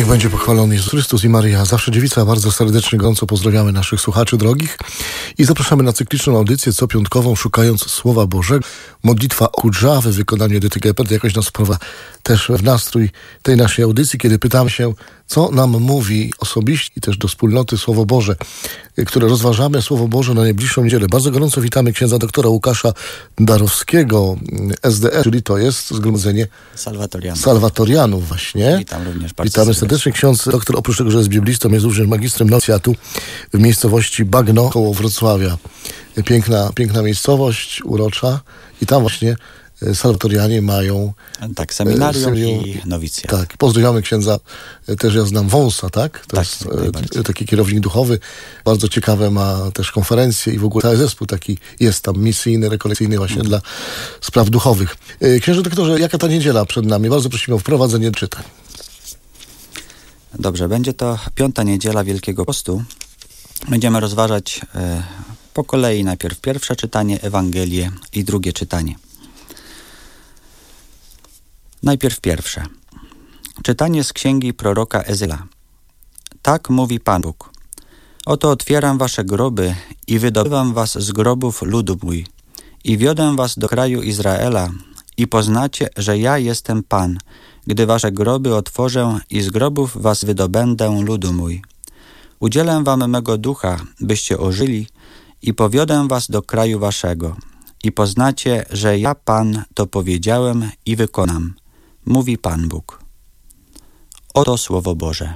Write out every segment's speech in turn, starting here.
Niech będzie pochwalony Jezus Chrystus i Maryja, zawsze dziewica. Bardzo serdecznie, gorąco pozdrawiamy naszych słuchaczy drogich i zapraszamy na cykliczną audycję copiątkową, szukając Słowa Bożego. Modlitwa Okudżawy w wykonaniu Edyty Geppert jakoś nas wprowadza też w nastrój tej naszej audycji, kiedy pytamy się, co nam mówi osobiście i też do wspólnoty Słowo Boże, które rozważamy Słowo Boże na najbliższą niedzielę. Bardzo gorąco witamy księdza doktora Łukasza Darowskiego, SDE, czyli to jest Zgromadzenie Salwatorianów właśnie. Witam również bardzo Witamy serdecznie. Ksiądz doktor, oprócz tego, że jest biblistą, jest również magistrem nowicjatu w miejscowości Bagno koło Wrocławia. Piękna miejscowość, urocza i tam właśnie Salwatorianie mają seminarium i nowicjat. Tak, pozdrawiamy księdza, też ja znam Wąsa, tak? To tak, jest taki kierownik duchowy, bardzo ciekawe ma też konferencje i w ogóle cały zespół taki jest tam misyjny, rekolekcyjny właśnie dla spraw duchowych. Księże doktorze, jaka ta niedziela przed nami? Bardzo prosimy o wprowadzenie czytań. Dobrze, będzie to 5. niedziela Wielkiego Postu. Będziemy rozważać po kolei najpierw pierwsze czytanie, Ewangelię i drugie czytanie. Najpierw pierwsze. Czytanie z księgi proroka Ezechiela. Tak mówi Pan Bóg. Oto otwieram wasze groby i wydobywam was z grobów ludu mój i wiodę was do kraju Izraela i poznacie, że ja jestem Pan, gdy wasze groby otworzę i z grobów was wydobędę ludu mój. Udzielę wam mego ducha, byście ożyli i powiodę was do kraju waszego i poznacie, że ja Pan to powiedziałem i wykonam. Mówi Pan Bóg. Oto Słowo Boże.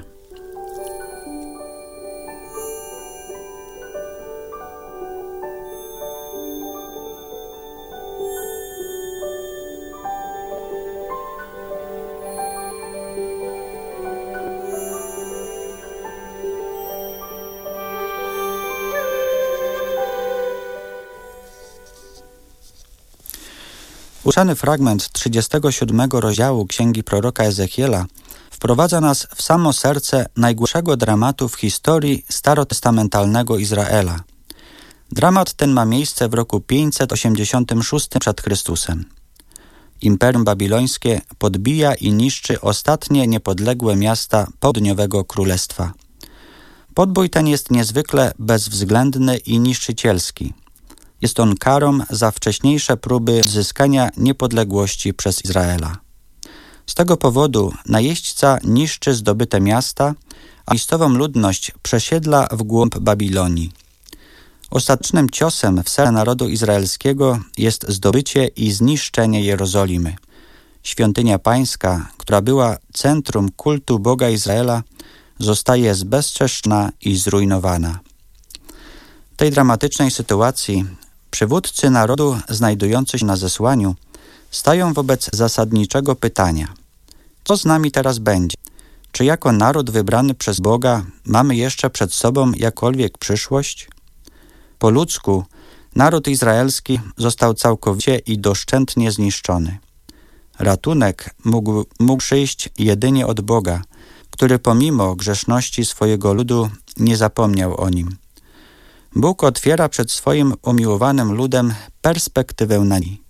Usłyszany fragment 37 rozdziału Księgi proroka Ezechiela wprowadza nas w samo serce najgłębszego dramatu w historii starotestamentalnego Izraela. Dramat ten ma miejsce w roku 586 przed Chrystusem. Imperium Babilońskie podbija i niszczy ostatnie niepodległe miasta południowego królestwa. Podbój ten jest niezwykle bezwzględny i niszczycielski. Jest on karą za wcześniejsze próby odzyskania niepodległości przez Izraela. Z tego powodu najeźdźca niszczy zdobyte miasta, a miejscową ludność przesiedla w głąb Babilonii. Ostatecznym ciosem w serce narodu izraelskiego jest zdobycie i zniszczenie Jerozolimy. Świątynia pańska, która była centrum kultu Boga Izraela, zostaje zbezczeszczona i zrujnowana. W tej dramatycznej sytuacji przywódcy narodu znajdujący się na zesłaniu stają wobec zasadniczego pytania. Co z nami teraz będzie? Czy jako naród wybrany przez Boga mamy jeszcze przed sobą jakkolwiek przyszłość? Po ludzku naród izraelski został całkowicie i doszczętnie zniszczony. Ratunek mógł przyjść jedynie od Boga, który pomimo grzeszności swojego ludu nie zapomniał o nim. Bóg otwiera przed swoim umiłowanym ludem perspektywę nadziei.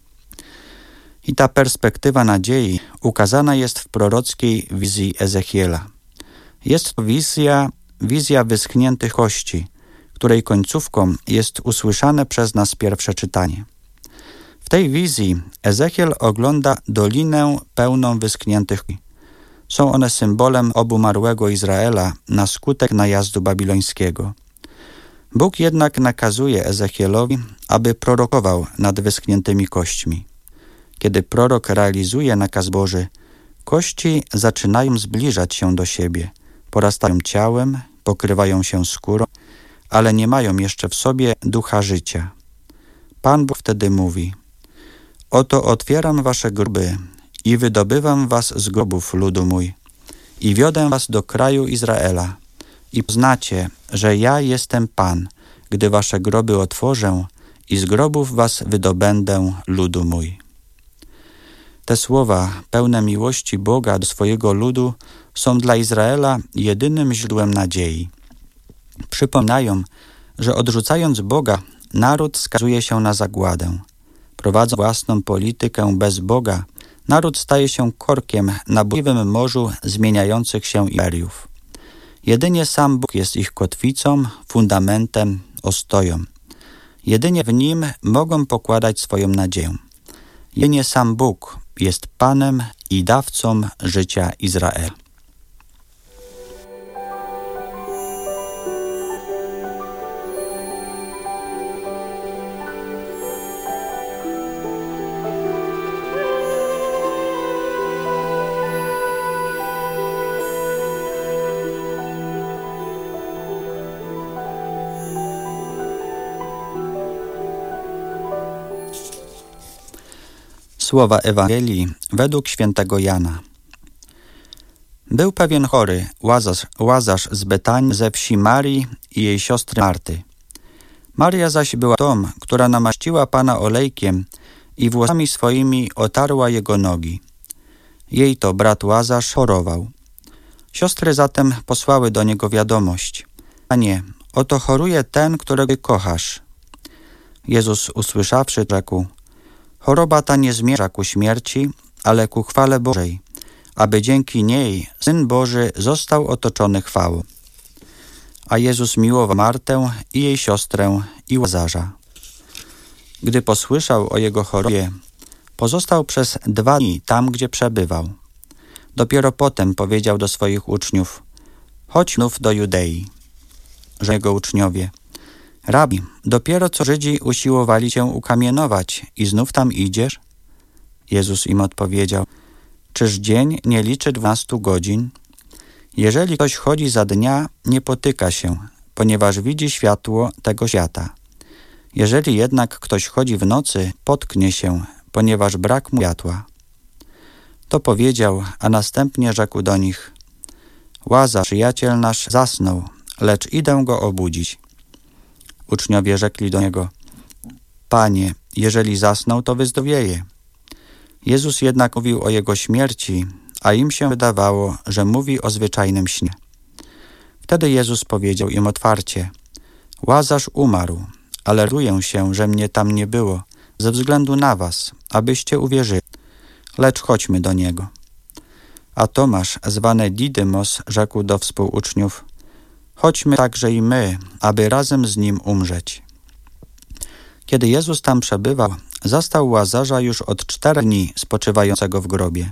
I ta perspektywa nadziei ukazana jest w prorockiej wizji Ezechiela. Jest to wizja wyschniętych kości, której końcówką jest usłyszane przez nas pierwsze czytanie. W tej wizji Ezechiel ogląda dolinę pełną wyschniętych kości. Są one symbolem obumarłego Izraela na skutek najazdu babilońskiego. Bóg jednak nakazuje Ezechielowi, aby prorokował nad wyschniętymi kośćmi. Kiedy prorok realizuje nakaz Boży, kości zaczynają zbliżać się do siebie, porastają ciałem, pokrywają się skórą, ale nie mają jeszcze w sobie ducha życia. Pan Bóg wtedy mówi: oto otwieram wasze groby i wydobywam was z grobów ludu mój i wiodę was do kraju Izraela i poznacie, że ja jestem Pan, gdy wasze groby otworzę i z grobów was wydobędę ludu mój. Te słowa, pełne miłości Boga do swojego ludu, są dla Izraela jedynym źródłem nadziei. Przypominają, że odrzucając Boga, naród skazuje się na zagładę. Prowadząc własną politykę bez Boga, Naród staje się korkiem na bujewym morzu zmieniających się imperiów. Jedynie sam Bóg jest ich kotwicą, fundamentem, ostoją. Jedynie w Nim mogą pokładać swoją nadzieję. Jedynie sam Bóg jest Panem i dawcą życia Izraela. Słowa Ewangelii według świętego Jana. Był pewien chory, Łazarz z Betanii, ze wsi Marii i jej siostry Marty. Maria zaś była tą, która namaściła Pana olejkiem i włosami swoimi otarła jego nogi. Jej to brat Łazarz chorował. Siostry zatem posłały do niego wiadomość: Panie, oto choruje ten, którego kochasz. Jezus usłyszawszy, rzekł: Choroba ta nie zmierza ku śmierci, ale ku chwale Bożej, aby dzięki niej Syn Boży został otoczony chwałą. A Jezus miłował Martę i jej siostrę i Łazarza. Gdy posłyszał o jego chorobie, pozostał przez 2 dni tam, gdzie przebywał. Dopiero potem powiedział do swoich uczniów: Chodź znów do Judei. Że jego uczniowie: Rabi, dopiero co Żydzi usiłowali cię ukamienować i znów tam idziesz? Jezus im odpowiedział: Czyż dzień nie liczy 12 godzin? Jeżeli ktoś chodzi za dnia, nie potyka się, ponieważ widzi światło tego świata. Jeżeli jednak ktoś chodzi w nocy, potknie się, ponieważ brak mu światła. To powiedział, a następnie rzekł do nich: Łazarz, przyjaciel nasz, zasnął, lecz idę go obudzić. Uczniowie rzekli do niego: Panie, jeżeli zasnął, to wyzdrowieje. Jezus jednak mówił o jego śmierci, a im się wydawało, że mówi o zwyczajnym śnie. Wtedy Jezus powiedział im otwarcie: Łazarz umarł, ale raduję się, że mnie tam nie było, ze względu na was, abyście uwierzyli. Lecz chodźmy do niego. A Tomasz, zwany Didymos, rzekł do współuczniów: Chodźmy także i my, aby razem z nim umrzeć. Kiedy Jezus tam przebywał, zastał Łazarza już od 4 dni spoczywającego w grobie.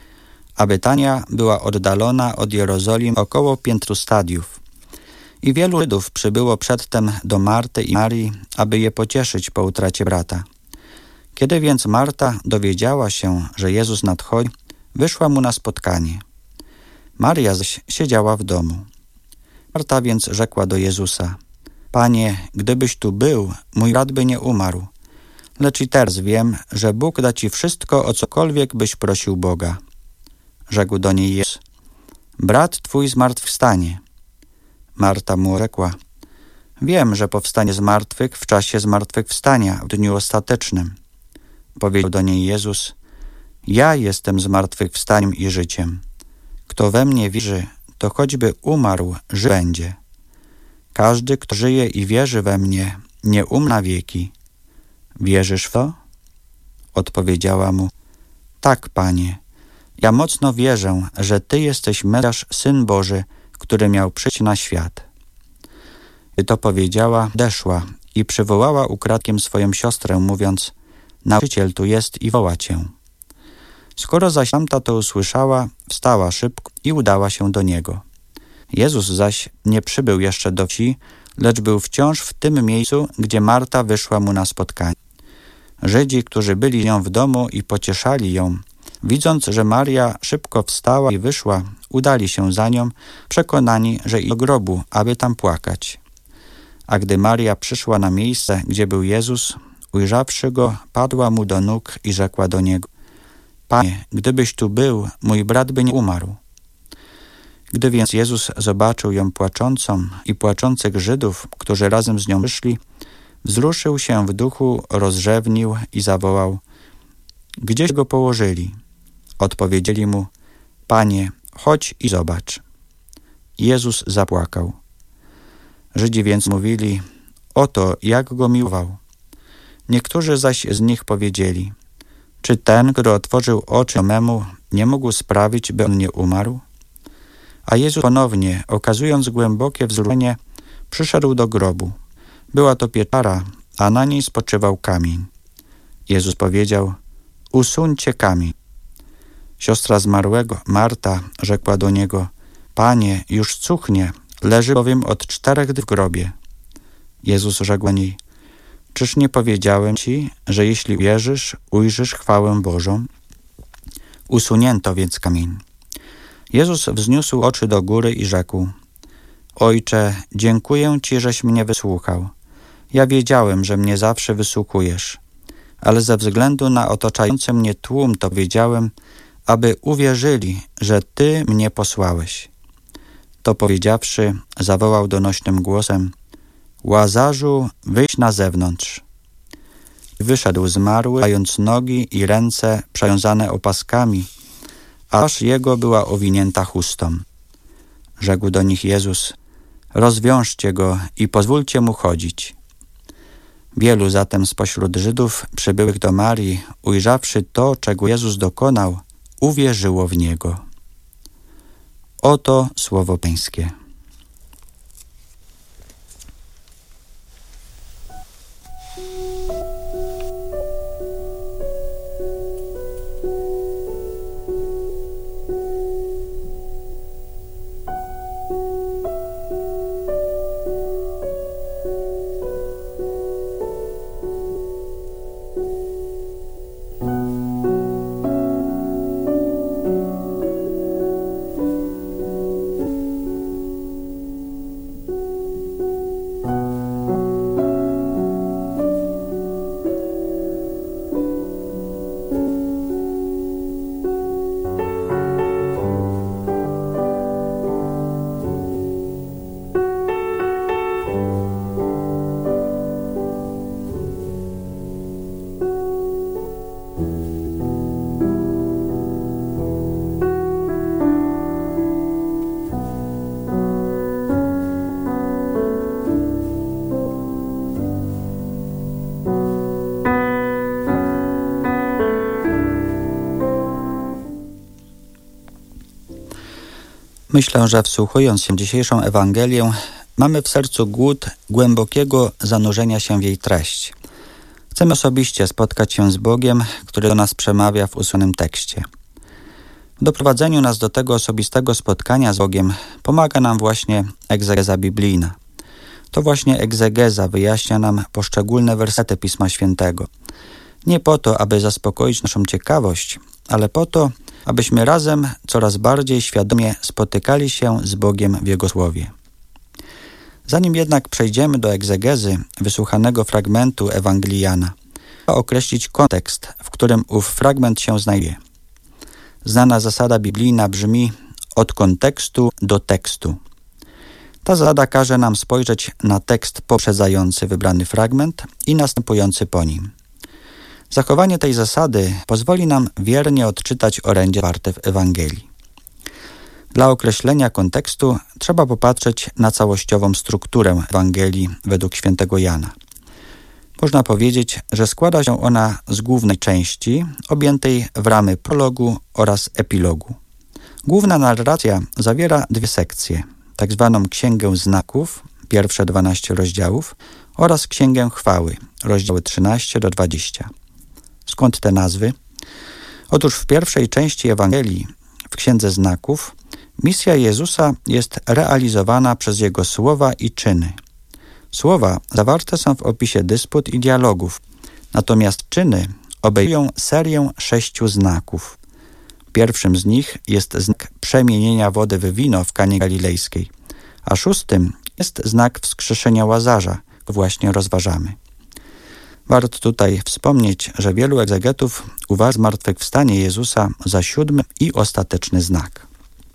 A Betania była oddalona od Jerozolimy około 500 stadiów. I wielu Żydów przybyło przedtem do Marty i Marii, aby je pocieszyć po utracie brata. Kiedy więc Marta dowiedziała się, że Jezus nadchodzi, wyszła mu na spotkanie. Maria zaś siedziała w domu. Marta więc rzekła do Jezusa: Panie, gdybyś tu był, mój brat by nie umarł. Lecz i teraz wiem, że Bóg da ci wszystko, o cokolwiek byś prosił Boga. Rzekł do niej Jezus: Brat twój zmartwychwstanie. Marta mu rzekła: Wiem, że powstanie z martwych w czasie zmartwychwstania, w dniu ostatecznym. Powiedział do niej Jezus: Ja jestem zmartwychwstaniem i życiem. Kto we mnie wierzy, to choćby umarł, żyć będzie. Każdy, kto żyje i wierzy we mnie, nie umrze na wieki. Wierzysz w to? Odpowiedziała mu: Tak, Panie. Ja mocno wierzę, że Ty jesteś Mesjasz, Syn Boży, który miał przyjść na świat. Gdy to powiedziała, odeszła i przywołała ukradkiem swoją siostrę, mówiąc: Nauczyciel tu jest i woła cię. Skoro zaś tamta to usłyszała, wstała szybko i udała się do niego. Jezus zaś nie przybył jeszcze do wsi, lecz był wciąż w tym miejscu, gdzie Marta wyszła mu na spotkanie. Żydzi, którzy byli z nią w domu i pocieszali ją, widząc, że Maria szybko wstała i wyszła, udali się za nią, przekonani, że idzie do grobu, aby tam płakać. A gdy Maria przyszła na miejsce, gdzie był Jezus, ujrzawszy go, padła mu do nóg i rzekła do niego: Panie, gdybyś tu był, mój brat by nie umarł. Gdy więc Jezus zobaczył ją płaczącą i płaczących Żydów, którzy razem z nią wyszli, wzruszył się w duchu, rozrzewnił i zawołał: Gdzieś go położyli? Odpowiedzieli mu: Panie, chodź i zobacz. Jezus zapłakał. Żydzi więc mówili: Oto jak go miłował. Niektórzy zaś z nich powiedzieli: Czy ten, który otworzył oczy memu, nie mógł sprawić, by on nie umarł? A Jezus ponownie, okazując głębokie wzruszenie, przyszedł do grobu. Była to pieczara, a na niej spoczywał kamień. Jezus powiedział: usuńcie kamień. Siostra zmarłego, Marta, rzekła do Niego: Panie, już cuchnie, leży bowiem od 4 dni w grobie. Jezus rzekł do niej: czyż nie powiedziałem Ci, że jeśli wierzysz, ujrzysz chwałę Bożą? Usunięto więc kamień. Jezus wzniósł oczy do góry i rzekł: Ojcze, dziękuję Ci, żeś mnie wysłuchał. Ja wiedziałem, że mnie zawsze wysłuchujesz, ale ze względu na otaczający mnie tłum to wiedziałem, aby uwierzyli, że Ty mnie posłałeś. To powiedziawszy, zawołał donośnym głosem: Łazarzu, wyjdź na zewnątrz. Wyszedł zmarły, mając nogi i ręce przewiązane opaskami, a twarz jego była owinięta chustą. Rzekł do nich Jezus: rozwiążcie go i pozwólcie mu chodzić. Wielu zatem spośród Żydów przybyłych do Marii, ujrzawszy to, czego Jezus dokonał, uwierzyło w Niego. Oto słowo Pańskie. Myślę, że wsłuchując się w dzisiejszą Ewangelię, mamy w sercu głód głębokiego zanurzenia się w jej treść. Chcemy osobiście spotkać się z Bogiem, który do nas przemawia w usłonym tekście. W doprowadzeniu nas do tego osobistego spotkania z Bogiem pomaga nam właśnie egzegeza biblijna. To właśnie egzegeza wyjaśnia nam poszczególne wersety Pisma Świętego. Nie po to, aby zaspokoić naszą ciekawość, ale po to, abyśmy razem coraz bardziej świadomie spotykali się z Bogiem w Jego Słowie. Zanim jednak przejdziemy do egzegezy wysłuchanego fragmentu Ewangelii Jana, trzeba określić kontekst, w którym ów fragment się znajduje. Znana zasada biblijna brzmi: od kontekstu do tekstu. Ta zasada każe nam spojrzeć na tekst poprzedzający wybrany fragment i następujący po nim. Zachowanie tej zasady pozwoli nam wiernie odczytać orędzie zawarte w Ewangelii. Dla określenia kontekstu trzeba popatrzeć na całościową strukturę Ewangelii według świętego Jana. Można powiedzieć, że składa się ona z głównej części objętej w ramy prologu oraz epilogu. Główna narracja zawiera 2 sekcje, tak zwaną Księgę Znaków, pierwsze 12 rozdziałów, oraz Księgę Chwały, rozdziały 13 do 20. Skąd te nazwy? Otóż w pierwszej części Ewangelii, w Księdze Znaków, misja Jezusa jest realizowana przez Jego słowa i czyny. Słowa zawarte są w opisie dysput i dialogów, natomiast czyny obejmują serię 6 znaków. Pierwszym z nich jest znak przemienienia wody w wino w Kanie Galilejskiej, a 6. jest znak wskrzeszenia Łazarza, który właśnie rozważamy. Warto tutaj wspomnieć, że wielu egzegetów uważa zmartwychwstanie Jezusa za 7. i ostateczny znak.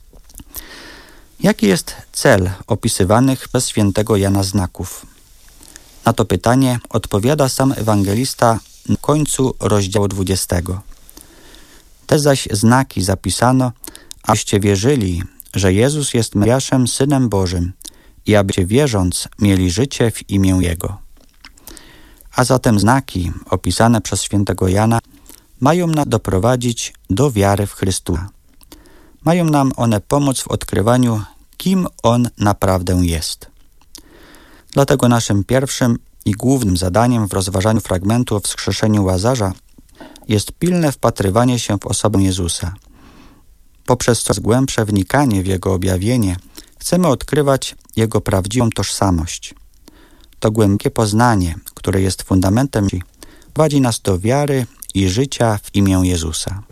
Jaki jest cel opisywanych przez świętego Jana znaków? Na to pytanie odpowiada sam ewangelista na końcu rozdziału 20. Te zaś znaki zapisano, abyście wierzyli, że Jezus jest Mesjaszem, Synem Bożym i abyście wierząc mieli życie w imię Jego. A zatem znaki opisane przez świętego Jana mają nas doprowadzić do wiary w Chrystusa. Mają nam one pomóc w odkrywaniu, kim On naprawdę jest. Dlatego naszym pierwszym i głównym zadaniem w rozważaniu fragmentu o wskrzeszeniu Łazarza jest pilne wpatrywanie się w osobę Jezusa. Poprzez coraz głębsze wnikanie w Jego objawienie chcemy odkrywać Jego prawdziwą tożsamość. To głębokie poznanie, które jest fundamentem, prowadzi nas do wiary i życia w imię Jezusa.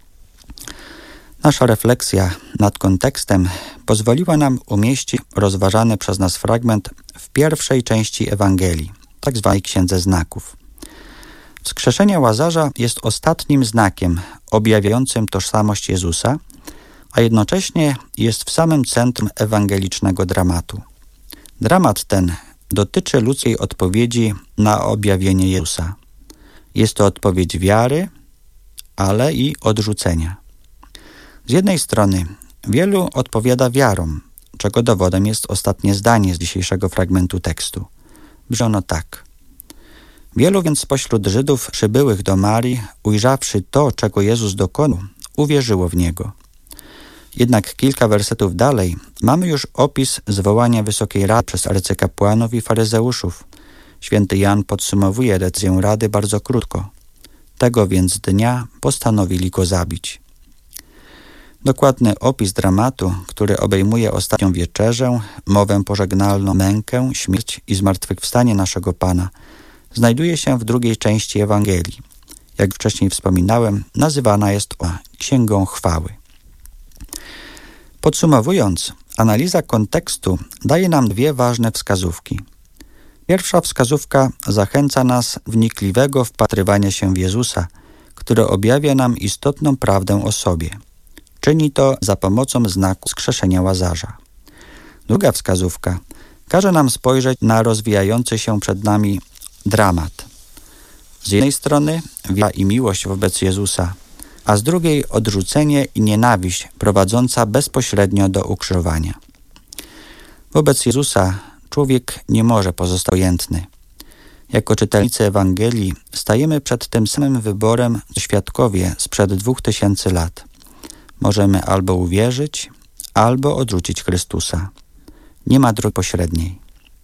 Nasza refleksja nad kontekstem pozwoliła nam umieścić rozważany przez nas fragment w pierwszej części Ewangelii, tak zwanej Księdze Znaków. Wskrzeszenie Łazarza jest ostatnim znakiem objawiającym tożsamość Jezusa, a jednocześnie jest w samym centrum ewangelicznego dramatu. Dramat ten dotyczy ludzkiej odpowiedzi na objawienie Jezusa. Jest to odpowiedź wiary, ale i odrzucenia. Z jednej strony wielu odpowiada wiarą, czego dowodem jest ostatnie zdanie z dzisiejszego fragmentu tekstu. Brzmi ono tak. Wielu więc spośród Żydów przybyłych do Marii, ujrzawszy to, czego Jezus dokonał, uwierzyło w Niego. Jednak kilka wersetów dalej mamy już opis zwołania Wysokiej Rady przez arcykapłanów i faryzeuszów. Święty Jan podsumowuje decyzję Rady bardzo krótko. Tego więc dnia postanowili Go zabić. Dokładny opis dramatu, który obejmuje ostatnią wieczerzę, mowę pożegnalną, mękę, śmierć i zmartwychwstanie naszego Pana, znajduje się w drugiej części Ewangelii. Jak wcześniej wspominałem, nazywana jest Księgą Chwały. Podsumowując, analiza kontekstu daje nam dwie ważne wskazówki. Pierwsza wskazówka zachęca nas wnikliwego wpatrywania się w Jezusa, który objawia nam istotną prawdę o sobie. Czyni to za pomocą znaku wskrzeszenia Łazarza. Druga wskazówka każe nam spojrzeć na rozwijający się przed nami dramat. Z jednej strony wiara i miłość wobec Jezusa, a z drugiej odrzucenie i nienawiść prowadząca bezpośrednio do ukrzyżowania. Wobec Jezusa człowiek nie może pozostać obojętny. Jako czytelnicy Ewangelii stajemy przed tym samym wyborem, co świadkowie sprzed 2000 lat. Możemy albo uwierzyć, albo odrzucić Chrystusa. Nie ma drogi pośredniej.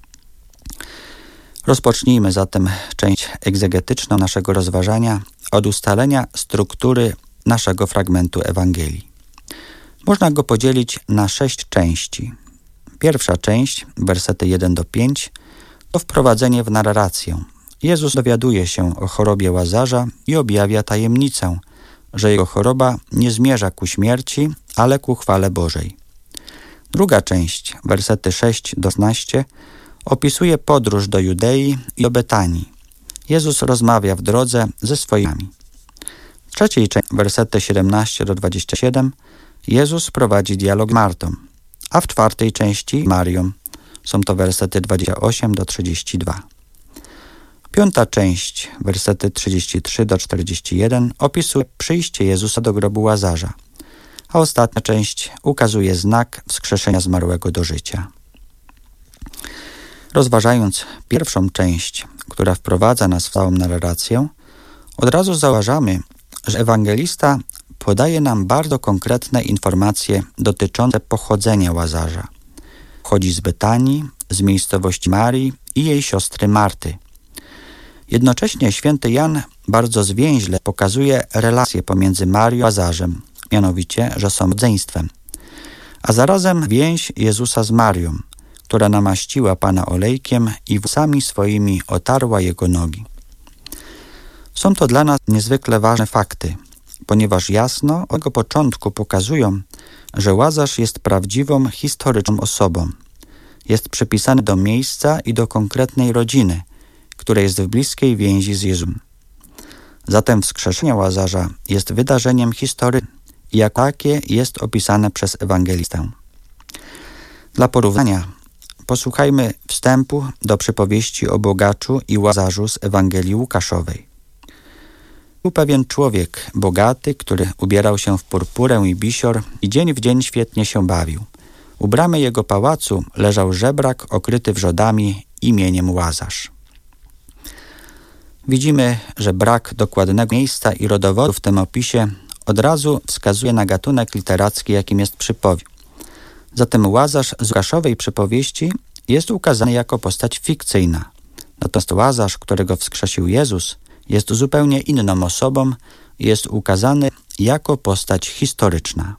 Rozpocznijmy zatem część egzegetyczną naszego rozważania od ustalenia struktury naszego fragmentu Ewangelii. Można go podzielić na 6 części. Pierwsza część, wersety 1-5, to wprowadzenie w narrację. Jezus dowiaduje się o chorobie Łazarza i objawia tajemnicę, że jego choroba nie zmierza ku śmierci, ale ku chwale Bożej. Druga część, wersety 6-12, opisuje podróż do Judei i do Betanii. Jezus rozmawia w drodze ze swoimi. W trzeciej części, wersety 17-27, Jezus prowadzi dialog z Martą, a w czwartej części Marią. Są to wersety 28-32. Piąta część, wersety 33-41, opisuje przyjście Jezusa do grobu Łazarza, a ostatnia część ukazuje znak wskrzeszenia zmarłego do życia. Rozważając pierwszą część, która wprowadza nas w całą narrację, od razu zauważamy, że ewangelista podaje nam bardzo konkretne informacje dotyczące pochodzenia Łazarza. Pochodzi z Betanii, z miejscowości Marii i jej siostry Marty. Jednocześnie święty Jan bardzo zwięźle pokazuje relacje pomiędzy Marią a Łazarzem, mianowicie, że są rodzeństwem, a zarazem więź Jezusa z Marią, która namaściła Pana olejkiem i włosami swoimi otarła Jego nogi. Są to dla nas niezwykle ważne fakty, ponieważ jasno od jego początku pokazują, że Łazarz jest prawdziwą, historyczną osobą. Jest przypisany do miejsca i do konkretnej rodziny, która jest w bliskiej więzi z Jezusem. Zatem wskrzeszenie Łazarza jest wydarzeniem historycznym i jako takie jest opisane przez ewangelistę. Dla porównania posłuchajmy wstępu do przypowieści o bogaczu i Łazarzu z Ewangelii Łukaszowej. Był pewien człowiek bogaty, który ubierał się w purpurę i bisior i dzień w dzień świetnie się bawił. U bramy jego pałacu leżał żebrak okryty wrzodami imieniem Łazarz. Widzimy, że brak dokładnego miejsca i rodowodu w tym opisie od razu wskazuje na gatunek literacki, jakim jest przypowieść. Zatem Łazarz z Łukaszowej przypowieści jest ukazany jako postać fikcyjna. Natomiast Łazarz, którego wskrzesił Jezus, jest zupełnie inną osobą i jest ukazany jako postać historyczna.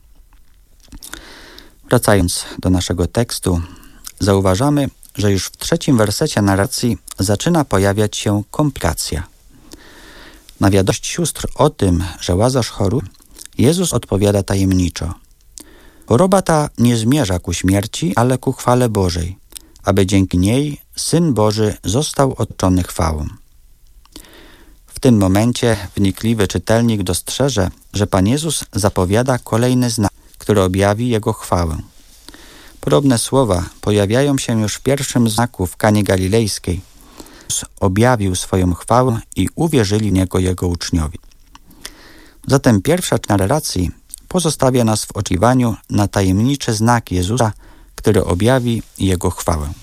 Wracając do naszego tekstu, zauważamy, że już w 3 wersecie narracji zaczyna pojawiać się komplikacja. Na wiadomość sióstr o tym, że Łazarz choruje, Jezus odpowiada tajemniczo. Choroba ta nie zmierza ku śmierci, ale ku chwale Bożej, aby dzięki niej Syn Boży został otoczony chwałą. W tym momencie wnikliwy czytelnik dostrzeże, że Pan Jezus zapowiada kolejny znak, który objawi Jego chwałę. Podobne słowa pojawiają się już w pierwszym znaku w Kanie Galilejskiej. Jezus objawił swoją chwałę i uwierzyli w Niego Jego uczniowie. Zatem pierwsza część narracji pozostawia nas w oczekiwaniu na tajemniczy znak Jezusa, który objawi Jego chwałę.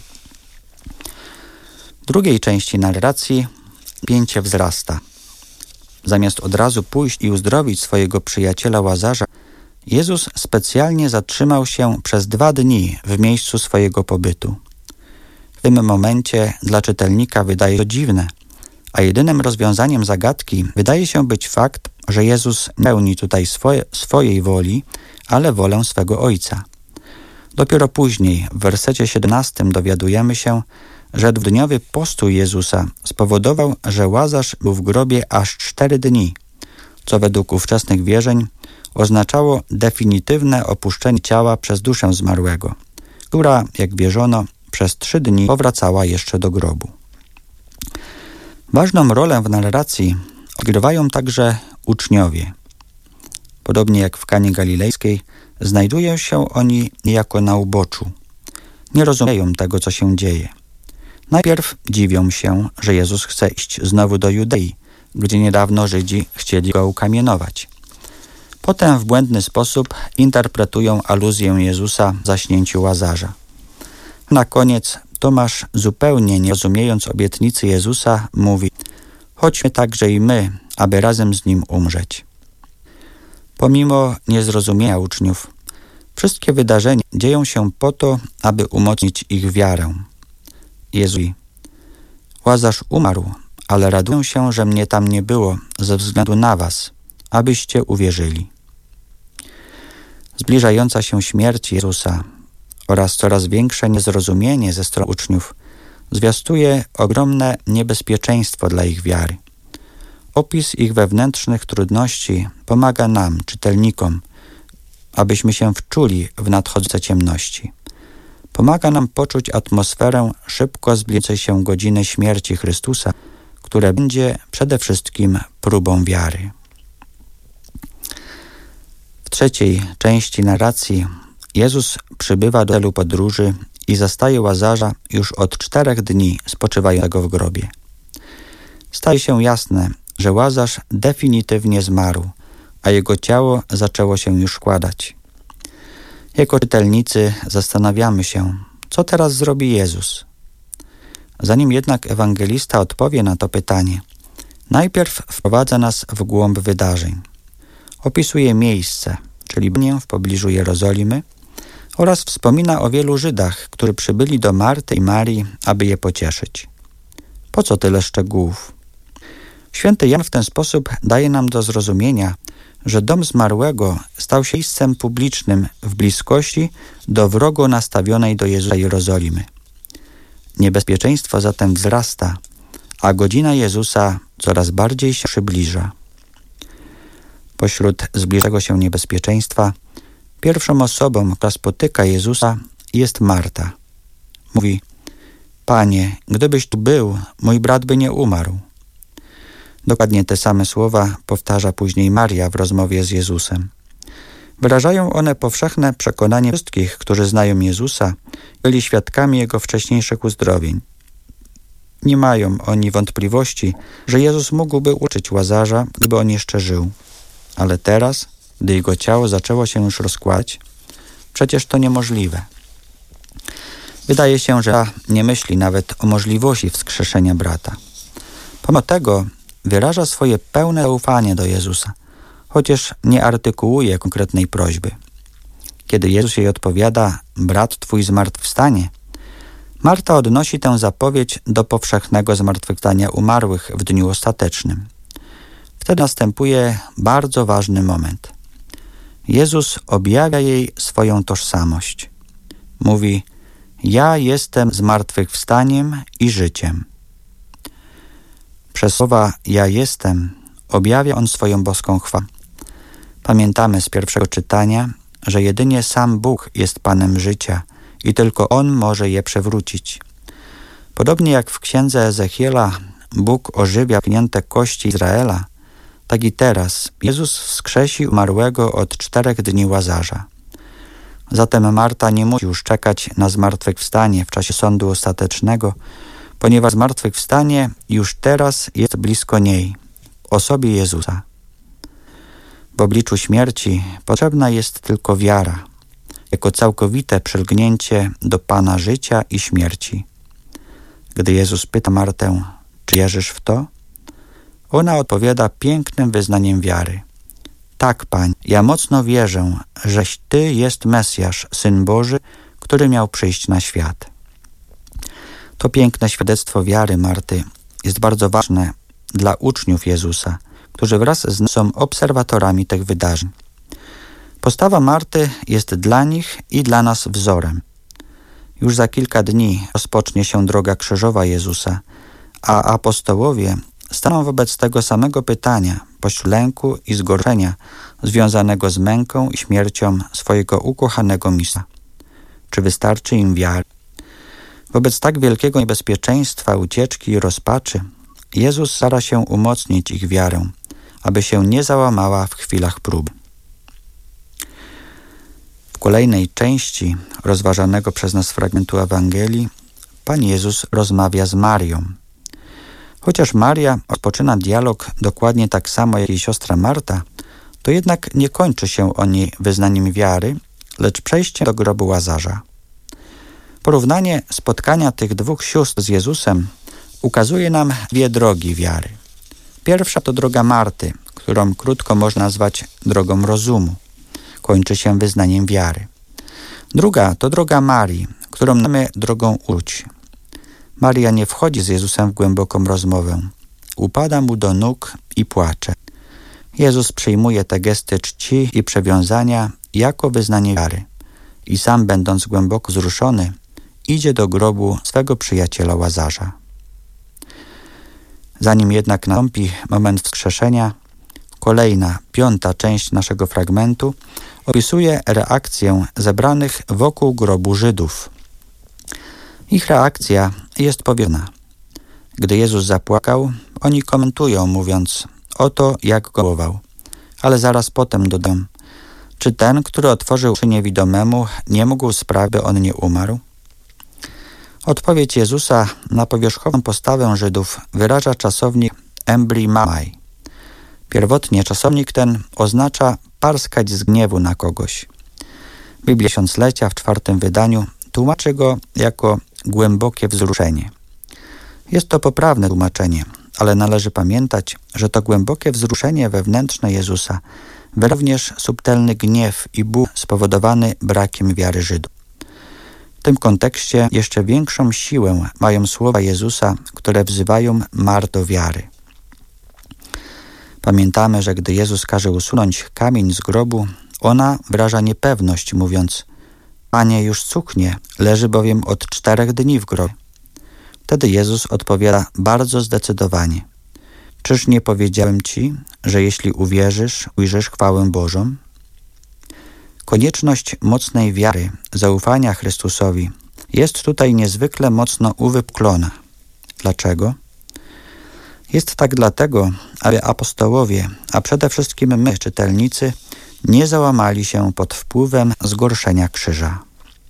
W drugiej części narracji napięcie wzrasta. Zamiast od razu pójść i uzdrowić swojego przyjaciela Łazarza, Jezus specjalnie zatrzymał się przez 2 dni w miejscu swojego pobytu. W tym momencie dla czytelnika wydaje się to dziwne, a jedynym rozwiązaniem zagadki wydaje się być fakt, że Jezus nie pełni tutaj swojej woli, ale wolę swego Ojca. Dopiero później, w wersecie 17 dowiadujemy się, że 2-dniowy postój Jezusa spowodował, że Łazarz był w grobie aż 4 dni, co według ówczesnych wierzeń oznaczało definitywne opuszczenie ciała przez duszę zmarłego, która, jak wierzono, przez 3 dni powracała jeszcze do grobu. Ważną rolę w narracji odgrywają także uczniowie. Podobnie jak w Kanie Galilejskiej, znajdują się oni niejako na uboczu. Nie rozumieją tego, co się dzieje. Najpierw dziwią się, że Jezus chce iść znowu do Judei, gdzie niedawno Żydzi chcieli go ukamienować. Potem w błędny sposób interpretują aluzję Jezusa w zaśnięciu Łazarza. Na koniec Tomasz, zupełnie nie rozumiejąc obietnicy Jezusa, mówi: chodźmy także i my, aby razem z Nim umrzeć. Pomimo niezrozumienia uczniów, wszystkie wydarzenia dzieją się po to, aby umocnić ich wiarę. Jezus: Łazarz umarł, ale raduję się, że mnie tam nie było ze względu na was, abyście uwierzyli. Zbliżająca się śmierć Jezusa oraz coraz większe niezrozumienie ze strony uczniów zwiastuje ogromne niebezpieczeństwo dla ich wiary. Opis ich wewnętrznych trudności pomaga nam, czytelnikom, abyśmy się wczuli w nadchodzące ciemności. Pomaga nam poczuć atmosferę szybko zbliżającej się godziny śmierci Chrystusa, które będzie przede wszystkim próbą wiary. W 3. części narracji Jezus przybywa do celu podróży i zastaje Łazarza już od 4 dni spoczywającego w grobie. Staje się jasne, że Łazarz definitywnie zmarł, a jego ciało zaczęło się już składać. Jako czytelnicy zastanawiamy się, co teraz zrobi Jezus. Zanim jednak ewangelista odpowie na to pytanie, najpierw wprowadza nas w głąb wydarzeń. Opisuje miejsce, czyli w pobliżu Jerozolimy, oraz wspomina o wielu Żydach, którzy przybyli do Marty i Marii, aby je pocieszyć. Po co tyle szczegółów? Święty Jan w ten sposób daje nam do zrozumienia, że dom zmarłego stał się miejscem publicznym w bliskości do wrogo nastawionej do Jezusa Jerozolimy. Niebezpieczeństwo zatem wzrasta, a godzina Jezusa coraz bardziej się przybliża. Pośród zbliżającego się niebezpieczeństwa pierwszą osobą, która spotyka Jezusa, jest Marta. Mówi: Panie, gdybyś tu był, mój brat by nie umarł. Dokładnie te same słowa powtarza później Maria w rozmowie z Jezusem. Wyrażają one powszechne przekonanie wszystkich, którzy znają Jezusa i byli świadkami Jego wcześniejszych uzdrowień. Nie mają oni wątpliwości, że Jezus mógłby uczyć Łazarza, gdyby on jeszcze żył. Ale teraz, gdy jego ciało zaczęło się już rozkładać, przecież to niemożliwe. Wydaje się, że nie myśli nawet o możliwości wskrzeszenia brata. Pomimo tego wyraża swoje pełne zaufanie do Jezusa, chociaż nie artykułuje konkretnej prośby. Kiedy Jezus jej odpowiada: brat twój zmartwychwstanie, Marta odnosi tę zapowiedź do powszechnego zmartwychwstania umarłych w dniu ostatecznym. Wtedy następuje bardzo ważny moment. Jezus objawia jej swoją tożsamość. Mówi: ja jestem zmartwychwstaniem i życiem. Przez słowa ja jestem objawia on swoją boską chwałę. Pamiętamy z pierwszego czytania, że jedynie sam Bóg jest Panem życia i tylko On może je przewrócić. Podobnie jak w księdze Ezechiela Bóg ożywia pchnięte kości Izraela, tak i teraz Jezus wskrzesi umarłego od 4 dni Łazarza. Zatem Marta nie musi już czekać na zmartwychwstanie w czasie sądu ostatecznego, ponieważ zmartwychwstanie już teraz jest blisko niej, w osobie Jezusa. W obliczu śmierci potrzebna jest tylko wiara, jako całkowite przylgnięcie do Pana życia i śmierci. Gdy Jezus pyta Martę: czy wierzysz w to? Ona odpowiada pięknym wyznaniem wiary: tak, Panie, ja mocno wierzę, żeś Ty jest Mesjasz, Syn Boży, który miał przyjść na świat. To piękne świadectwo wiary Marty jest bardzo ważne dla uczniów Jezusa, którzy wraz z nim są obserwatorami tych wydarzeń. Postawa Marty jest dla nich i dla nas wzorem. Już za kilka dni rozpocznie się droga krzyżowa Jezusa, a apostołowie staną wobec tego samego pytania pośród lęku i zgorszenia związanego z męką i śmiercią swojego ukochanego mistrza. Czy wystarczy im wiary? Wobec tak wielkiego niebezpieczeństwa, ucieczki i rozpaczy Jezus stara się umocnić ich wiarę, aby się nie załamała w chwilach próby. W kolejnej części rozważanego przez nas fragmentu Ewangelii Pan Jezus rozmawia z Marią. Chociaż Maria rozpoczyna dialog dokładnie tak samo jak jej siostra Marta, to jednak nie kończy się on jej wyznaniem wiary, lecz przejściem do grobu Łazarza. Porównanie spotkania tych dwóch sióstr z Jezusem ukazuje nam dwie drogi wiary. Pierwsza to droga Marty, którą krótko można nazwać drogą rozumu. Kończy się wyznaniem wiary. Druga to droga Marii, którą nazywamy drogą uczuć. Maria nie wchodzi z Jezusem w głęboką rozmowę. Upada mu do nóg i płacze. Jezus przyjmuje te gesty czci i przywiązania jako wyznanie wiary i sam, będąc głęboko wzruszony, idzie do grobu swego przyjaciela Łazarza. Zanim jednak nastąpi moment wskrzeszenia, kolejna, 5. część naszego fragmentu opisuje reakcję zebranych wokół grobu Żydów. Ich reakcja jest powiedzona. Gdy Jezus zapłakał, oni komentują, mówiąc: oto jak go miłował. Ale zaraz potem dodam: czy ten, który otworzył oczy niewidomemu, nie mógł sprawić, by on nie umarł? Odpowiedź Jezusa na powierzchowną postawę Żydów wyraża czasownik emblimai. Pierwotnie czasownik ten oznacza parskać z gniewu na kogoś. Biblia Tysiąclecia w 4. wydaniu tłumaczy go jako głębokie wzruszenie. Jest to poprawne tłumaczenie, ale należy pamiętać, że to głębokie wzruszenie wewnętrzne Jezusa wyraża również subtelny gniew i ból spowodowany brakiem wiary Żydów. W tym kontekście jeszcze większą siłę mają słowa Jezusa, które wzywają Mar do wiary. Pamiętamy, że gdy Jezus każe usunąć kamień z grobu, ona wyraża niepewność, mówiąc: Panie, już cuchnie, leży bowiem od 4 dni w grobie. Wtedy Jezus odpowiada bardzo zdecydowanie: czyż nie powiedziałem Ci, że jeśli uwierzysz, ujrzysz chwałę Bożą? Konieczność mocnej wiary, zaufania Chrystusowi jest tutaj niezwykle mocno uwypuklona. Dlaczego? Jest tak dlatego, aby apostołowie, a przede wszystkim my, czytelnicy, nie załamali się pod wpływem zgorszenia krzyża.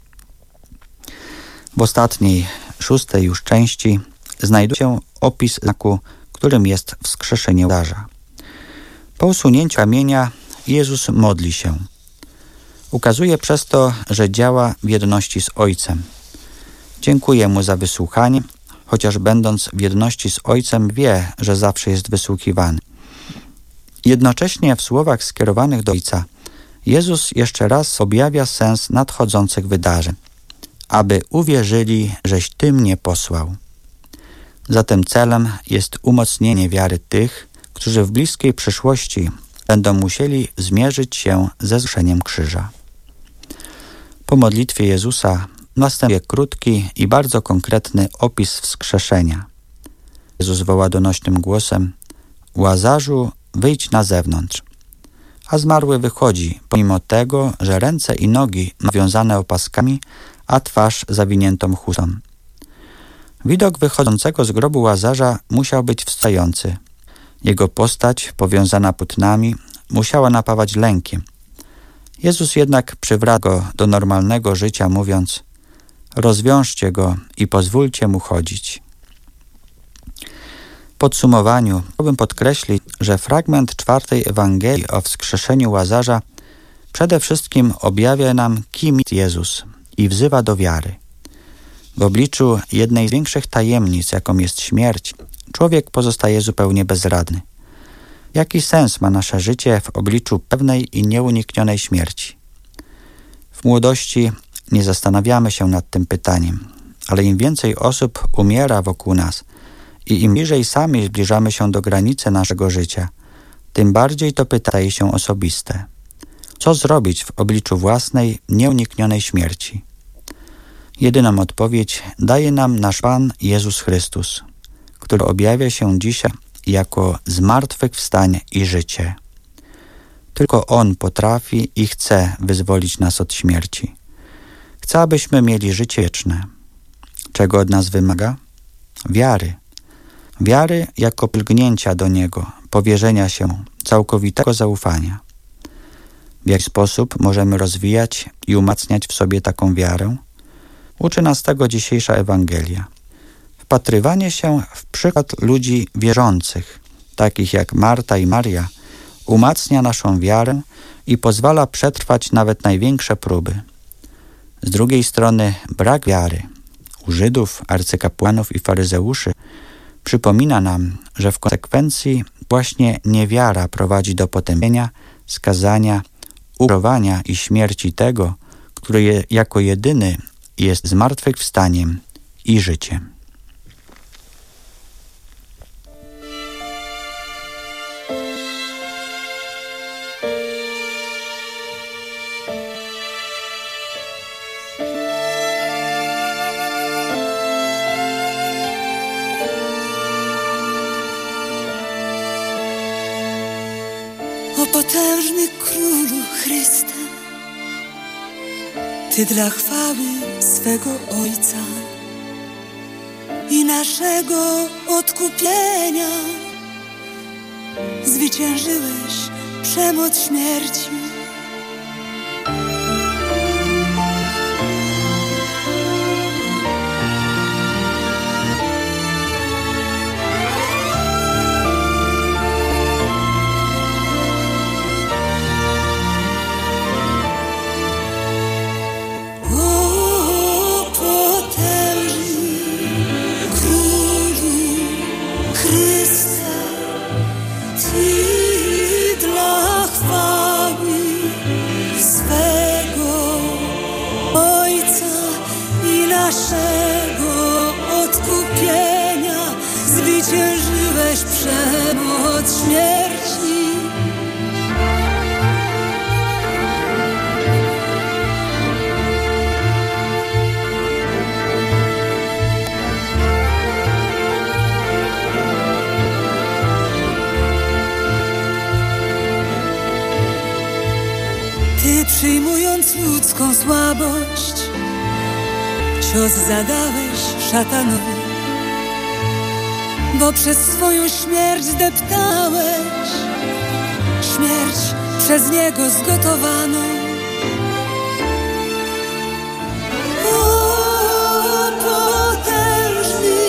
W ostatniej, 6. już części znajduje się opis znaku, którym jest wskrzeszenie Łazarza. Po usunięciu kamienia Jezus modli się. Ukazuje przez to, że działa w jedności z Ojcem. Dziękuję Mu za wysłuchanie, chociaż będąc w jedności z Ojcem wie, że zawsze jest wysłuchiwany. Jednocześnie w słowach skierowanych do Ojca Jezus jeszcze raz objawia sens nadchodzących wydarzeń, aby uwierzyli, żeś Ty mnie posłał. Zatem celem jest umocnienie wiary tych, którzy w bliskiej przyszłości będą musieli zmierzyć się ze zgrzeszeniem krzyża. Po modlitwie Jezusa następuje krótki i bardzo konkretny opis wskrzeszenia. Jezus woła donośnym głosem: Łazarzu, wyjdź na zewnątrz. A zmarły wychodzi, pomimo tego, że ręce i nogi nawiązane opaskami, a twarz zawiniętą chustą. Widok wychodzącego z grobu Łazarza musiał być wstający. Jego postać, powiązana płótnami, musiała napawać lękiem. Jezus jednak przywraca go do normalnego życia, mówiąc: rozwiążcie go i pozwólcie mu chodzić. W podsumowaniu chciałbym podkreślić, że fragment 4 Ewangelii o wskrzeszeniu Łazarza przede wszystkim objawia nam, kim jest Jezus i wzywa do wiary. W obliczu jednej z większych tajemnic, jaką jest śmierć, człowiek pozostaje zupełnie bezradny. Jaki sens ma nasze życie w obliczu pewnej i nieuniknionej śmierci? W młodości nie zastanawiamy się nad tym pytaniem, ale im więcej osób umiera wokół nas i im bliżej sami zbliżamy się do granicy naszego życia, tym bardziej to pytanie staje się osobiste. Co zrobić w obliczu własnej, nieuniknionej śmierci? Jedyną odpowiedź daje nam nasz Pan Jezus Chrystus, który objawia się dzisiaj jako zmartwychwstanie i życie. Tylko On potrafi i chce wyzwolić nas od śmierci. Chce, abyśmy mieli życie wieczne. Czego od nas wymaga? Wiary. Wiary jako przylgnięcia do Niego, powierzenia się, całkowitego zaufania. W jaki sposób możemy rozwijać i umacniać w sobie taką wiarę? Uczy nas tego dzisiejsza Ewangelia. Wpatrywanie się w przykład ludzi wierzących, takich jak Marta i Maria, umacnia naszą wiarę i pozwala przetrwać nawet największe próby. Z drugiej strony brak wiary u Żydów, arcykapłanów i faryzeuszy przypomina nam, że w konsekwencji właśnie niewiara prowadzi do potępienia, skazania, ukrywania i śmierci tego, który jako jedyny jest zmartwychwstaniem i życiem. O potężny Królu Chryste, Ty dla chwały swego Ojca i naszego odkupienia zwyciężyłeś przemoc śmierci. Naszego odkupienia zwyciężyłeś przemoc śmierci. Ty, przyjmując ludzką słabość, cios zadałeś szatanowi, bo przez swoją śmierć zdeptałeś śmierć przez Niego zgotowaną. O potężny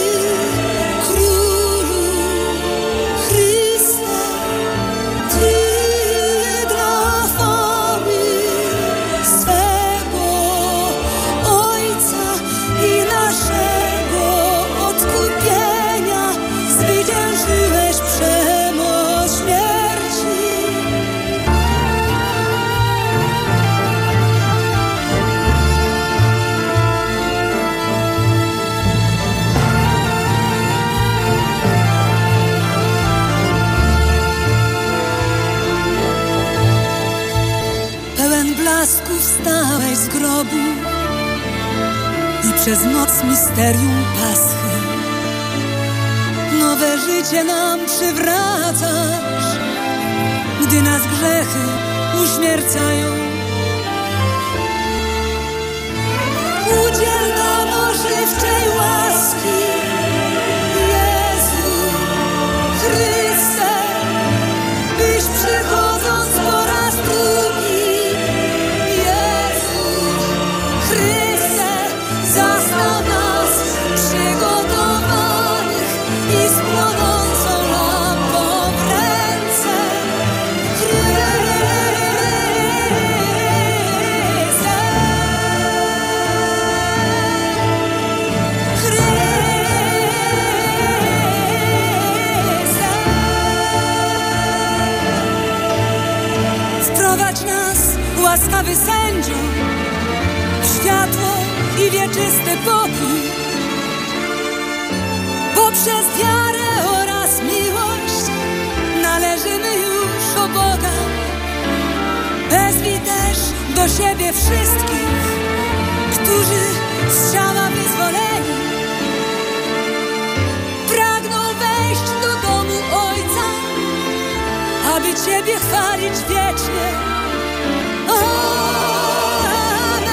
Królu Chryste, Ty dla chwały swego Ojca i naszego odkupienia z grobu i przez noc misterium Paschy nowe życie nam przywracasz, gdy nas grzechy uśmiercają. Udziel nam ożywczej łaski, Jezu Chryste, byś przychodząc po raz drugi, Jezu Chryste, zastał nas przygotowanych i z płonącą lampą w ręce. Wprowadź nas, łaskawy sędzio, w światło i wieczysty pokój, bo przez wiarę oraz miłość należymy już o Boga. Wezwij też do siebie wszystkich, którzy z ciała wyzwoleni pragną wejść do domu Ojca, aby Ciebie chwalić wiecznie. Amen.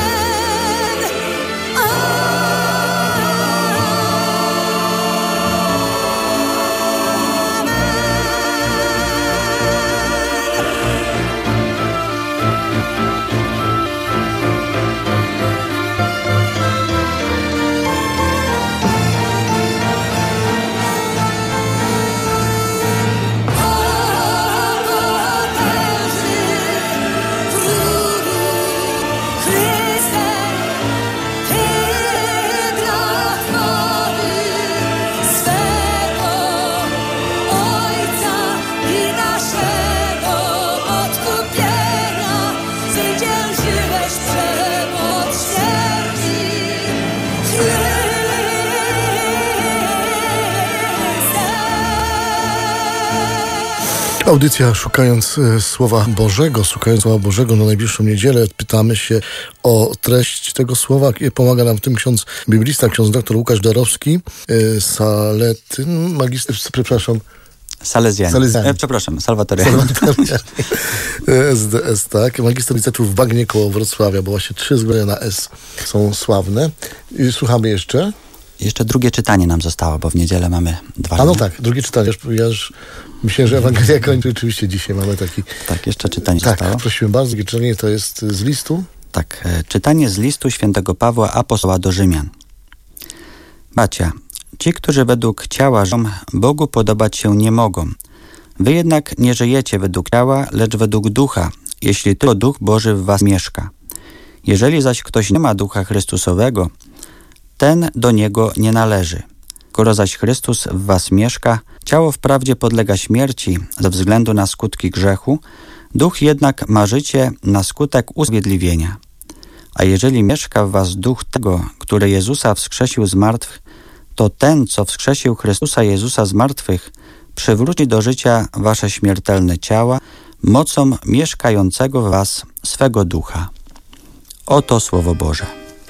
Audycja Szukając Słowa Bożego na najbliższą niedzielę. Pytamy się o treść tego słowa. Pomaga nam w tym ksiądz biblista, ksiądz dr Łukasz Darowski, Salezjanin. Przepraszam, Salwatorianin. SDS, tak. Magister licetu w Bagnie koło Wrocławia, bo właśnie 3 zbroje na S są sławne. I słuchamy jeszcze. Jeszcze drugie czytanie nam zostało, bo w niedzielę mamy 2. A no tak, drugie czytanie. Ja już myślę, że Ewangelia kończy. Oczywiście dzisiaj mamy taki... Tak, jeszcze czytanie tak, zostało. Tak, prosimy bardzo. Drugie czytanie to jest z listu. Tak, czytanie z listu świętego Pawła apostoła do Rzymian. Bracia, ci, którzy według ciała żyją, Bogu podobać się nie mogą. Wy jednak nie żyjecie według ciała, lecz według ducha, jeśli tylko Duch Boży w was mieszka. Jeżeli zaś ktoś nie ma Ducha Chrystusowego, ten do niego nie należy. Skoro zaś Chrystus w was mieszka, ciało wprawdzie podlega śmierci ze względu na skutki grzechu, duch jednak ma życie na skutek usprawiedliwienia. A jeżeli mieszka w was duch tego, który Jezusa wskrzesił z martwych, to ten, co wskrzesił Chrystusa Jezusa z martwych, przywróci do życia wasze śmiertelne ciała mocą mieszkającego w was swego ducha. Oto Słowo Boże.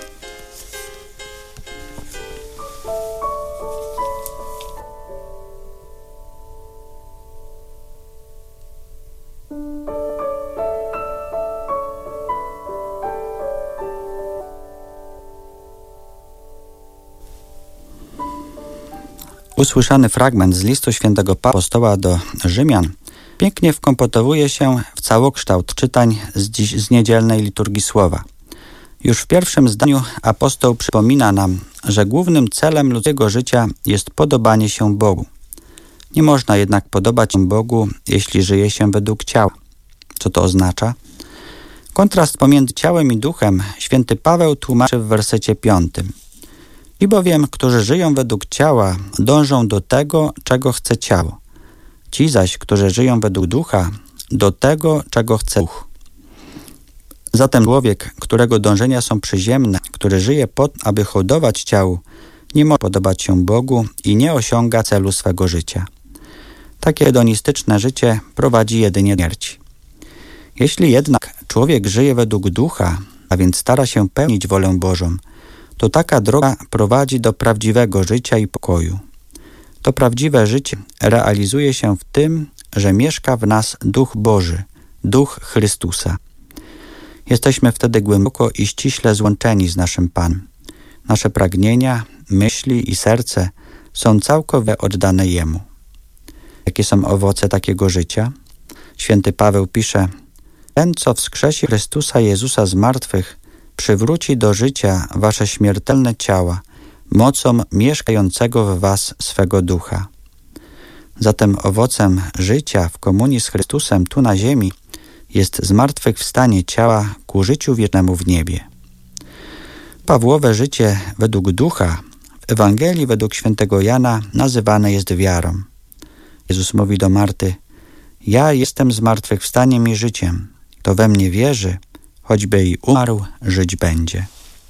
Usłyszany fragment z listu świętego Pawła apostoła do Rzymian pięknie wkomponowuje się w całokształt czytań z niedzielnej liturgii słowa. Już w pierwszym zdaniu apostoł przypomina nam, że głównym celem ludzkiego życia jest podobanie się Bogu. Nie można jednak podobać się Bogu, jeśli żyje się według ciała. Co to oznacza? Kontrast pomiędzy ciałem i duchem święty Paweł tłumaczy w wersecie 5. Ci bowiem, którzy żyją według ciała, dążą do tego, czego chce ciało. Ci zaś, którzy żyją według ducha, do tego, czego chce duch. Zatem człowiek, którego dążenia są przyziemne, który żyje po to, aby hołdować ciału, nie może podobać się Bogu i nie osiąga celu swego życia. Takie hedonistyczne życie prowadzi jedynie do śmierci. Jeśli jednak człowiek żyje według ducha, a więc stara się pełnić wolę Bożą, to taka droga prowadzi do prawdziwego życia i pokoju. To prawdziwe życie realizuje się w tym, że mieszka w nas Duch Boży, Duch Chrystusa. Jesteśmy wtedy głęboko i ściśle złączeni z naszym Panem. Nasze pragnienia, myśli i serce są całkowicie oddane Jemu. Jakie są owoce takiego życia? Święty Paweł pisze: ten, co wskrzesi Chrystusa Jezusa z martwych, przywróci do życia wasze śmiertelne ciała, mocą mieszkającego w was swego Ducha. Zatem owocem życia w komunii z Chrystusem tu na ziemi jest zmartwychwstanie ciała ku życiu wiecznemu w niebie. Pawłowe życie według Ducha w Ewangelii według świętego Jana nazywane jest wiarą. Jezus mówi do Marty: ja jestem zmartwychwstaniem i życiem. Kto we mnie wierzy, choćby i umarł, żyć będzie.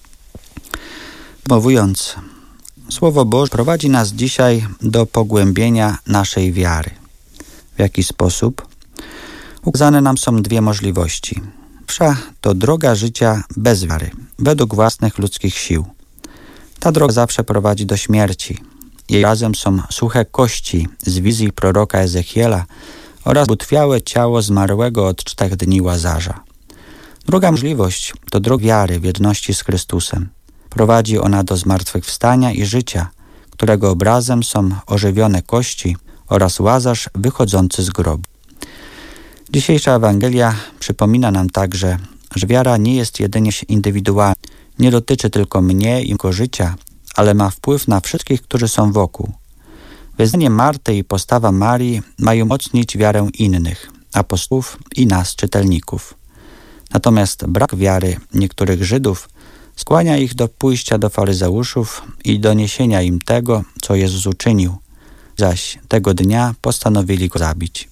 Mówiąc, Słowo Boże prowadzi nas dzisiaj do pogłębienia naszej wiary. W jaki sposób? Ukazane nam są dwie możliwości. Pierwsza to droga życia bez wiary, według własnych ludzkich sił. Ta droga zawsze prowadzi do śmierci. Jej razem są suche kości z wizji proroka Ezechiela oraz butwiałe ciało zmarłego od 4 dni Łazarza. Druga możliwość to droga wiary w jedności z Chrystusem. Prowadzi ona do zmartwychwstania i życia, którego obrazem są ożywione kości oraz Łazarz wychodzący z grobu. Dzisiejsza Ewangelia przypomina nam także, że wiara nie jest jedynie indywidualna, nie dotyczy tylko mnie i mego życia, ale ma wpływ na wszystkich, którzy są wokół. Wyznanie Marty i postawa Marii mają umocnić wiarę innych, apostołów i nas, czytelników. Natomiast brak wiary niektórych Żydów skłania ich do pójścia do faryzeuszów i do niesienia im tego, co Jezus uczynił, zaś tego dnia postanowili go zabić.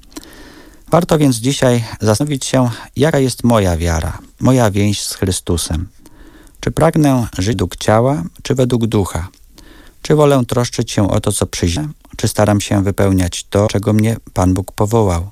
Warto więc dzisiaj zastanowić się, jaka jest moja wiara, moja więź z Chrystusem. Czy pragnę żyć według ciała, czy według ducha? Czy wolę troszczyć się o to, co przyjdzie, czy staram się wypełniać to, czego mnie Pan Bóg powołał?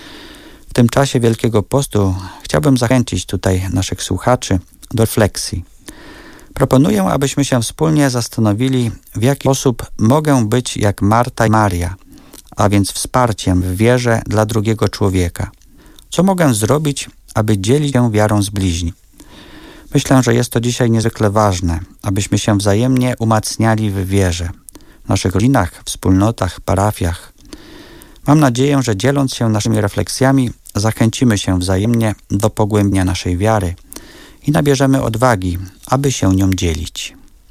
W tym czasie Wielkiego Postu chciałbym zachęcić tutaj naszych słuchaczy do refleksji. Proponuję, abyśmy się wspólnie zastanowili, w jaki sposób mogę być jak Marta i Maria, a więc wsparciem w wierze dla drugiego człowieka. Co mogę zrobić, aby dzielić się wiarą z bliźni? Myślę, że jest to dzisiaj niezwykle ważne, abyśmy się wzajemnie umacniali w wierze, w naszych rodzinach, wspólnotach, parafiach. Mam nadzieję, że dzieląc się naszymi refleksjami, zachęcimy się wzajemnie do pogłębienia naszej wiary i nabierzemy odwagi, aby się nią dzielić.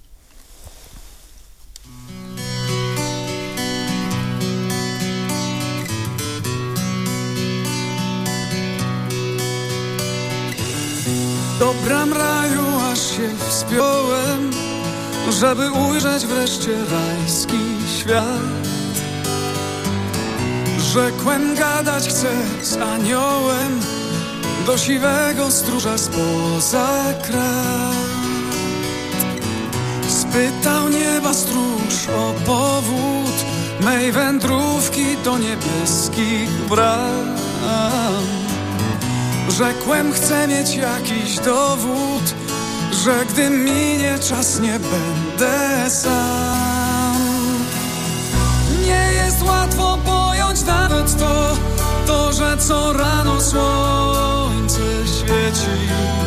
Do bram raju aż się wspiąłem, żeby ujrzeć wreszcie rajski świat. Rzekłem, gadać chcę z aniołem, do siwego stróża spoza krat. Spytał nieba stróż o powód mej wędrówki do niebieskich bram. Rzekłem, chcę mieć jakiś dowód, że gdy minie czas, nie będę sam. Nie jest łatwo pojąć nawet to, że co rano słońce świeci,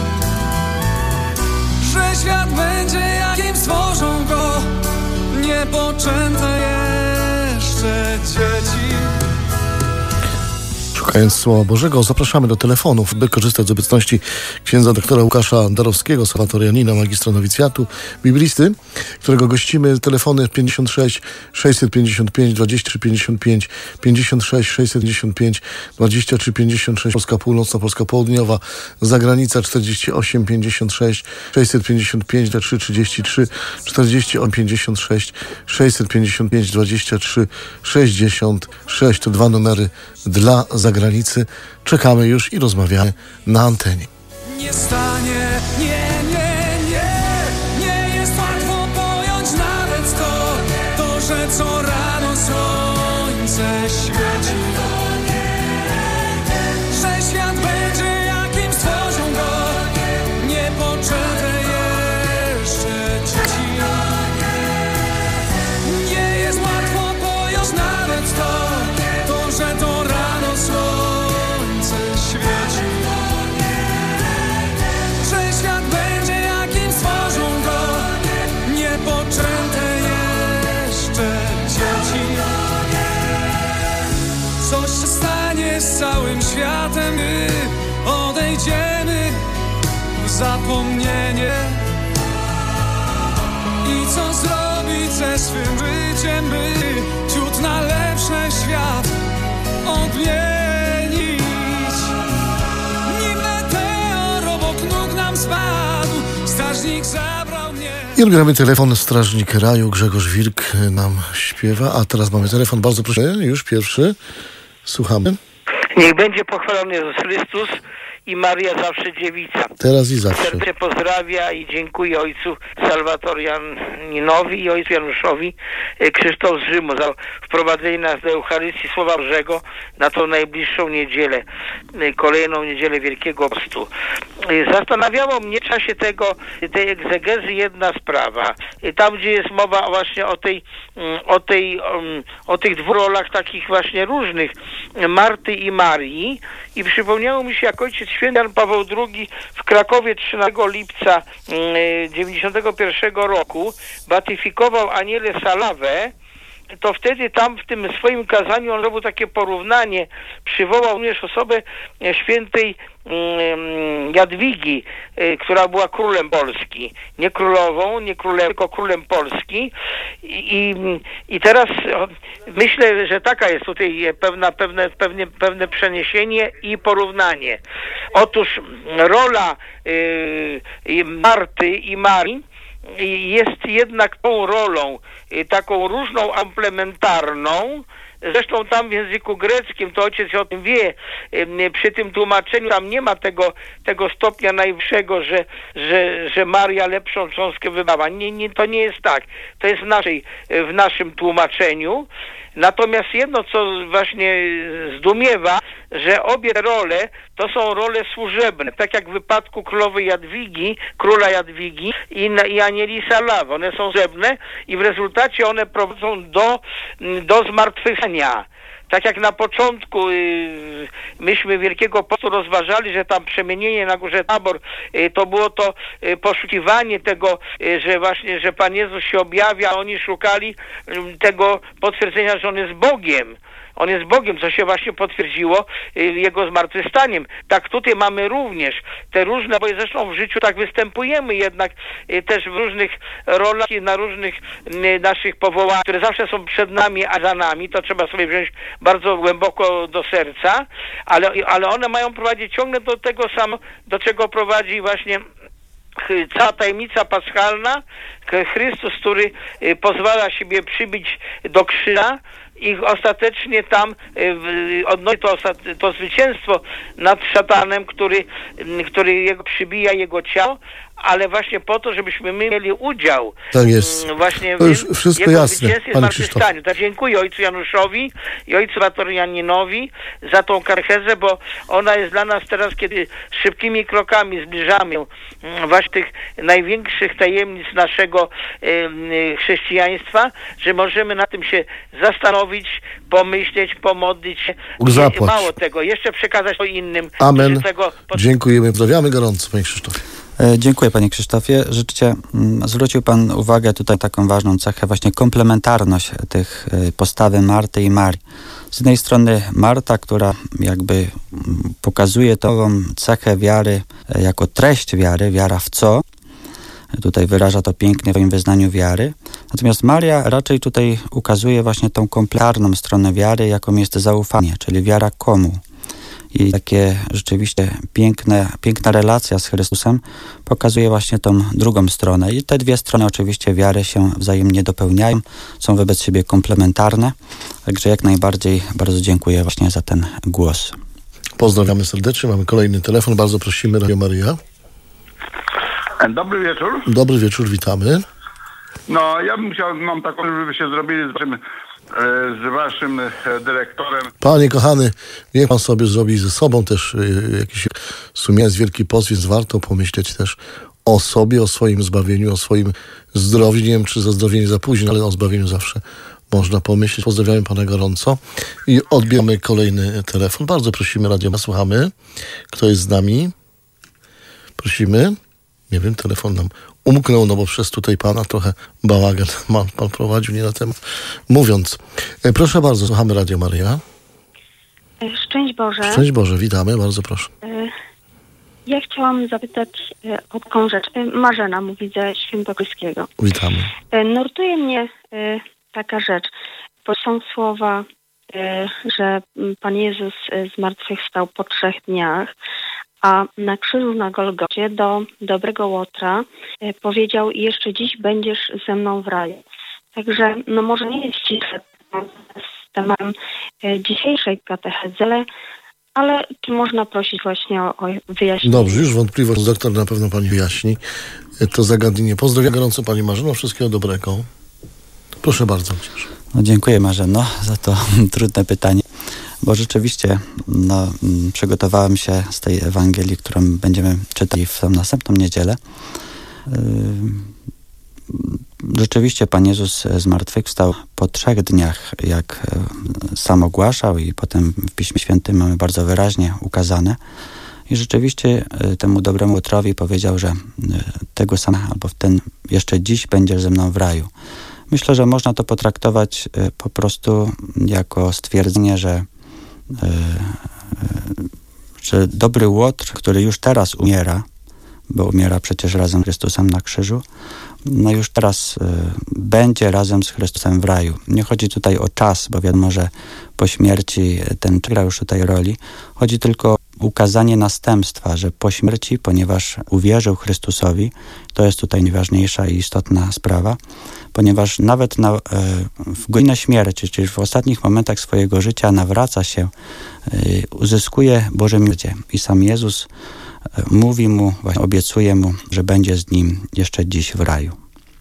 że świat będzie jakim stworzą go niepoczęte jeszcze dzieci. Szukając Słowa Bożego, zapraszamy do telefonów, by korzystać z obecności księdza doktora Łukasza Darowskiego, salwatorianina, magistra nowicjatu, biblisty, którego gościmy. Telefony 56 655 23 55, 56 655 23 56, Polska Północna, Polska Południowa, zagranica 48 56 655 23 33, 48 56 655 23 66. To 2 numery dla zagranicy. Czekamy już i rozmawiamy na antenie. Nie stanie, nie jest łatwo pojąć nawet to, że co rano słońce świeci, że świat będzie jakim stworzą go coś się stanie z całym światem, my odejdziemy w zapomnienie. I co zrobić ze swym życiem, by ciut na lepszy świat odmienić? Nim meteor obok nóg nam spadł, strażnik zabrał mnie. I odbieramy telefon. Strażnik Raju Grzegorz Wilk nam śpiewa. A teraz mamy telefon. Bardzo proszę. Już pierwszy. Słuchamy. Niech będzie pochwalony Jezus Chrystus i Maria zawsze dziewica. Teraz i zawsze. Serdecznie pozdrawia i dziękuję ojcu Salwatorianinowi i ojcu Januszowi Krzysztof z Rzymu za wprowadzenie nas do Eucharystii Słowa Bożego na tą najbliższą niedzielę, kolejną niedzielę Wielkiego Postu. Zastanawiało mnie w czasie tej egzegezy jedna sprawa. Tam, gdzie jest mowa właśnie o tych dwóch rolach takich właśnie różnych, Marty i Marii, i przypomniało mi się, jak ojciec święty Jan Paweł II w Krakowie 13 lipca 91 roku beatyfikował Anielę Salawę, to wtedy tam w tym swoim kazaniu on robił takie porównanie, przywołał również osobę świętej Jadwigi, która była królem Polski. Nie królową, nie królem, tylko królem Polski. I teraz myślę, że taka jest tutaj pewne przeniesienie i porównanie. Otóż rola Marty i Marii jest jednak tą rolą, taką różną, komplementarną. Zresztą tam w języku greckim, to ojciec o tym wie, przy tym tłumaczeniu tam nie ma tego stopnia najwyższego, że Maria lepszą cząstkę wybrała. Nie, to nie jest tak. To jest w naszym tłumaczeniu. Natomiast jedno, co właśnie zdumiewa, że obie role to są role służebne. Tak jak w wypadku króla Jadwigi i Anieli Salawy. One są służebne i w rezultacie one prowadzą do zmartwychwstania. Tak jak na początku myśmy Wielkiego Postu rozważali, że tam przemienienie na górze Tabor to było to poszukiwanie tego, że właśnie, że Pan Jezus się objawia, a oni szukali tego potwierdzenia, że On jest Bogiem. On jest Bogiem, co się właśnie potwierdziło Jego zmartwychwstaniem. Tak tutaj mamy również te różne, bo zresztą w życiu tak występujemy jednak też w różnych rolach i na różnych naszych powołaniach, które zawsze są przed nami, a za nami. To trzeba sobie wziąć bardzo głęboko do serca, ale one mają prowadzić ciągle do tego samo, do czego prowadzi właśnie cała tajemnica paschalna, Chrystus, który pozwala siebie przybić do krzyża i ostatecznie tam odnosi to zwycięstwo nad szatanem, który przybija jego ciało, ale właśnie po to, żebyśmy my mieli udział tak jest. Właśnie to już wszystko jego jasne, zwycięstwie, Panie Krzysztofie. Tak, dziękuję ojcu Januszowi i ojcu Salwatorianinowi za tą katechezę, bo ona jest dla nas teraz, kiedy szybkimi krokami zbliżamy właśnie tych największych tajemnic naszego chrześcijaństwa, że możemy na tym się zastanowić, pomyśleć, pomodlić się. Mało tego, jeszcze przekazać to innym. Amen. Dziękujemy, pozdrawiamy gorąco, Panie Krzysztofie. Dziękuję, Panie Krzysztofie. Rzeczywiście zwrócił Pan uwagę tutaj taką ważną cechę, właśnie komplementarność tych postawy Marty i Marii. Z jednej strony Marta, która jakby pokazuje tą cechę wiary jako treść wiary, wiara w co. Tutaj wyraża to pięknie w swoim wyznaniu wiary. Natomiast Maria raczej tutaj ukazuje właśnie tą komplementarną stronę wiary, jaką jest zaufanie, czyli wiara komu. I takie rzeczywiście piękna relacja z Chrystusem pokazuje właśnie tą drugą stronę. I te dwie strony oczywiście wiary się wzajemnie dopełniają, są wobec siebie komplementarne. Także jak najbardziej bardzo dziękuję właśnie za ten głos. Pozdrawiamy serdecznie. Mamy kolejny telefon. Bardzo prosimy, Radio Maryja. Dobry wieczór. Dobry wieczór, witamy. No, ja bym chciał, mam taką, żeby się zrobili z waszym dyrektorem. Panie kochany, niech pan sobie zrobi ze sobą też jakiś, w sumie jest Wielki Post, więc warto pomyśleć też o sobie, o swoim zbawieniu, o swoim zdrowiu. Nie wiem, czy za zdrowienie za późno, ale o zbawieniu zawsze można pomyśleć. Pozdrawiamy pana gorąco i odbieramy kolejny telefon. Bardzo prosimy, Radio, słuchamy. Kto jest z nami? Prosimy. Nie wiem, telefon nam umknął, no bo przez tutaj pana trochę bałagan pan prowadził, nie na temat mówiąc. Proszę bardzo, słuchamy Radio Maryja. Szczęść Boże. Szczęść Boże, witamy, bardzo proszę. Ja chciałam zapytać o taką rzecz. Marzena mówi ze Świętokrzyskiego. Witamy. Nurtuje mnie taka rzecz. Bo są słowa, że Pan Jezus zmartwychwstał po 3 dniach, a na krzyżu na Golgocie do dobrego Łotra powiedział: jeszcze dziś będziesz ze mną w raju. Także może nie jest ściśle z tematem dzisiejszej katechezy, ale czy można prosić właśnie o wyjaśnienie? Dobrze, już wątpliwość doktor na pewno pani wyjaśni to zagadnienie. Pozdrawiam gorąco pani Marzeno, wszystkiego dobrego. Proszę bardzo. Dziękuję Marzeno za to trudne pytanie, bo rzeczywiście przygotowałem się z tej Ewangelii, którą będziemy czytali w tą następną niedzielę. Rzeczywiście Pan Jezus zmartwychwstał po 3 dniach, jak sam ogłaszał, i potem w Piśmie Świętym mamy bardzo wyraźnie ukazane. I rzeczywiście temu dobremu Łotrowi powiedział, że tego samego, albo w ten jeszcze dziś będziesz ze mną w raju. Myślę, że można to potraktować po prostu jako stwierdzenie, że dobry Łotr, który już teraz umiera, bo umiera przecież razem z Chrystusem na krzyżu, już teraz będzie razem z Chrystusem w raju. Nie chodzi tutaj o czas, bo wiadomo, że po śmierci ten gra już tutaj roli. Chodzi tylko o ukazanie następstwa, że po śmierci, ponieważ uwierzył Chrystusowi, to jest tutaj najważniejsza i istotna sprawa, ponieważ nawet w godzinę śmierci, czyli w ostatnich momentach swojego życia nawraca się, uzyskuje Boże miłosierdzie. I sam Jezus mówi mu, właśnie obiecuje mu, że będzie z nim jeszcze dziś w raju.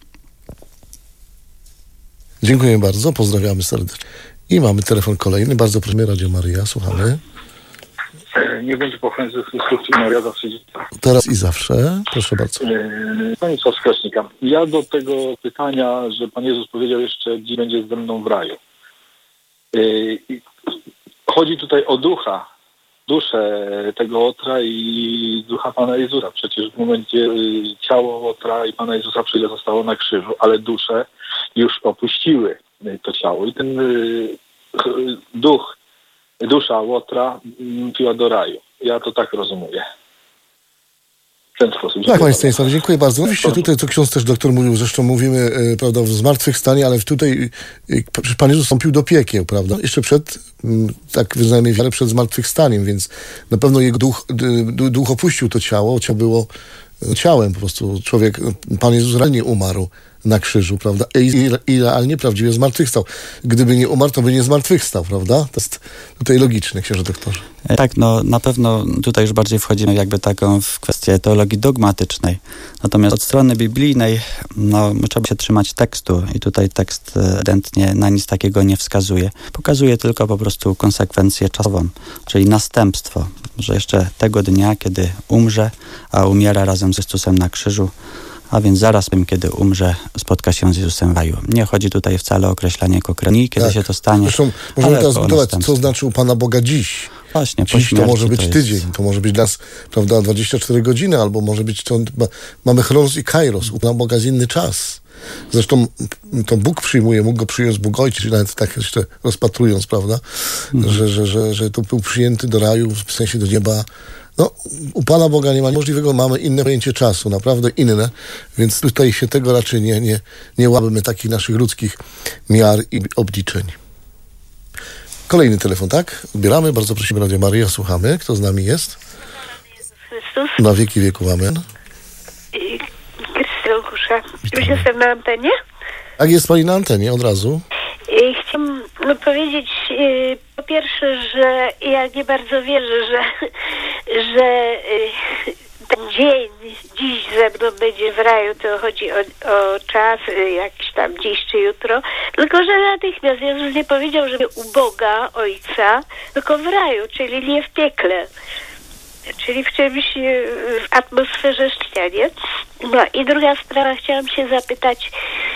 Dziękuję bardzo, pozdrawiamy serdecznie. I mamy telefon kolejny. Bardzo prosimy, Radio Maryja, słuchamy. Nie będzie pochwęcony Chrystus i Maria zawsze. Teraz i zawsze. Proszę bardzo. Panie Krasznika, ja do tego pytania, że Pan Jezus powiedział jeszcze, dziś będzie ze mną w raju. Chodzi tutaj o duszę tego Łotra i ducha Pana Jezusa. Przecież w momencie ciało Łotra i Pana Jezusa zostało na krzyżu, ale dusze już opuściły to ciało. I ten dusza Łotra piła do raju. Ja to tak rozumuję. W ten sposób. Tak, panie Stanisławie, dziękuję bardzo. Oczywiście tutaj, co ksiądz też doktor mówił, zresztą mówimy, prawda, w zmartwychwstanie, ale tutaj Pan Jezus wstąpił do piekieł, prawda? Jeszcze przed, tak wyznajemy wiarę, przed zmartwychwstaniem, więc na pewno jego duch opuścił to ciało. Ciało było ciałem, po prostu człowiek, Pan Jezus realnie umarł na krzyżu, prawda? I realnie, prawdziwie zmartwychwstał. Gdyby nie umarł, to by nie zmartwychwstał, prawda? To jest tutaj logiczne, księże doktorze. Tak, na pewno tutaj już bardziej wchodzimy jakby taką w kwestię teologii dogmatycznej. Natomiast od strony biblijnej, trzeba się trzymać tekstu i tutaj tekst ewidentnie na nic takiego nie wskazuje. Pokazuje tylko po prostu konsekwencję czasową, czyli następstwo, że jeszcze tego dnia, kiedy umrze, a umiera razem z Chrystusem na krzyżu, a więc zaraz tym, kiedy umrze, spotka się z Jezusem w raju. Nie chodzi tutaj wcale o określanie konkretnie, kiedy się to stanie. Zresztą możemy teraz budować, co znaczy u Pana Boga dziś. Właśnie, dziś to może być tydzień, to może być dla nas, prawda, 24 godziny, albo może być, mamy chronos i kairos, u Pana Boga jest inny czas. Zresztą to Bóg przyjmuje, mógł go przyjąć Bóg Ojciec, nawet tak jeszcze rozpatrując, prawda, że to był przyjęty do raju, w sensie do nieba. U Pana Boga nie ma możliwego, mamy inne pojęcie czasu, naprawdę inne, więc tutaj się tego raczej nie łamimy, takich naszych ludzkich miar i obliczeń. Kolejny telefon, tak? Odbieramy, bardzo prosimy, Radio Maryja, słuchamy. Kto z nami jest? Chrystus. Na wieki wieków, amen. Krystian, już jestem na antenie? Tak, jest pani na antenie, od razu. Chciałam powiedzieć po pierwsze, że ja nie bardzo wierzę, że ten dzień dziś ze mną będzie w raju, to chodzi o czas, jakiś tam dziś czy jutro, tylko że natychmiast Jezus nie powiedział, że u Boga Ojca, tylko w raju, czyli nie w piekle. Czyli w czymś, w atmosferze szczęścia, nie? I druga sprawa, chciałam się zapytać,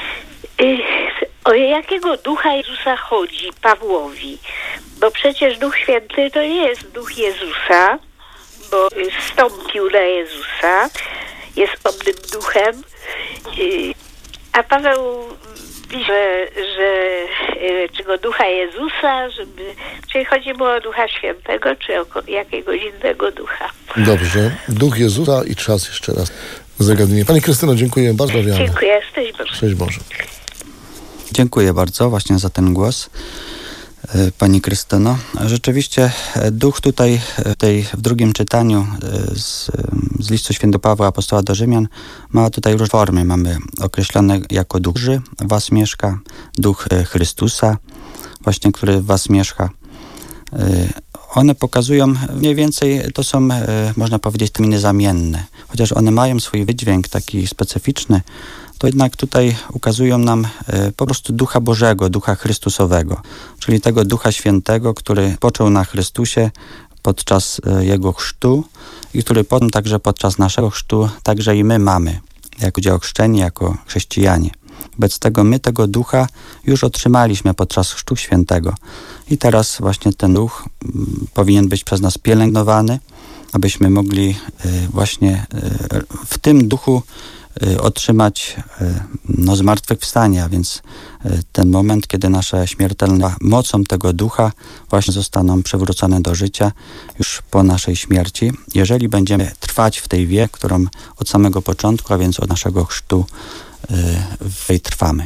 o jakiego ducha Jezusa chodzi Pawłowi? Bo przecież Duch Święty to nie jest Duch Jezusa, bo zstąpił na Jezusa, jest obcym duchem. A Paweł czego Ducha Jezusa, czy chodzi mu o Ducha Świętego, czy o jakiegoś innego ducha. Dobrze. Duch Jezusa i czas jeszcze raz zagadnienie. Pani Krystyno, dziękuję bardzo. Dziękuję. Szczęść Boże. Szczęść Boże. Dziękuję bardzo właśnie za ten głos, Pani Krystyno. Rzeczywiście duch tutaj w drugim czytaniu z listu świętego Pawła Apostoła do Rzymian ma tutaj różne formy. Mamy określone jako duch, w was mieszka, duch Chrystusa, właśnie, który w was mieszka. One pokazują, mniej więcej to są, można powiedzieć, terminy zamienne. Chociaż one mają swój wydźwięk taki specyficzny, to jednak tutaj ukazują nam po prostu Ducha Bożego, Ducha Chrystusowego, czyli tego Ducha Świętego, który począł na Chrystusie podczas Jego chrztu i który potem także podczas naszego chrztu także i my mamy, jako ludzie ochrzczeni, jako chrześcijanie. Wobec tego my tego Ducha już otrzymaliśmy podczas Chrztu Świętego. I teraz właśnie ten Duch powinien być przez nas pielęgnowany, abyśmy mogli właśnie w tym Duchu otrzymać zmartwychwstanie, a więc ten moment, kiedy nasze śmiertelne mocą tego Ducha właśnie zostaną przywrócone do życia już po naszej śmierci, jeżeli będziemy trwać w tej wierze, którą od samego początku, a więc od naszego chrztu w tej trwamy.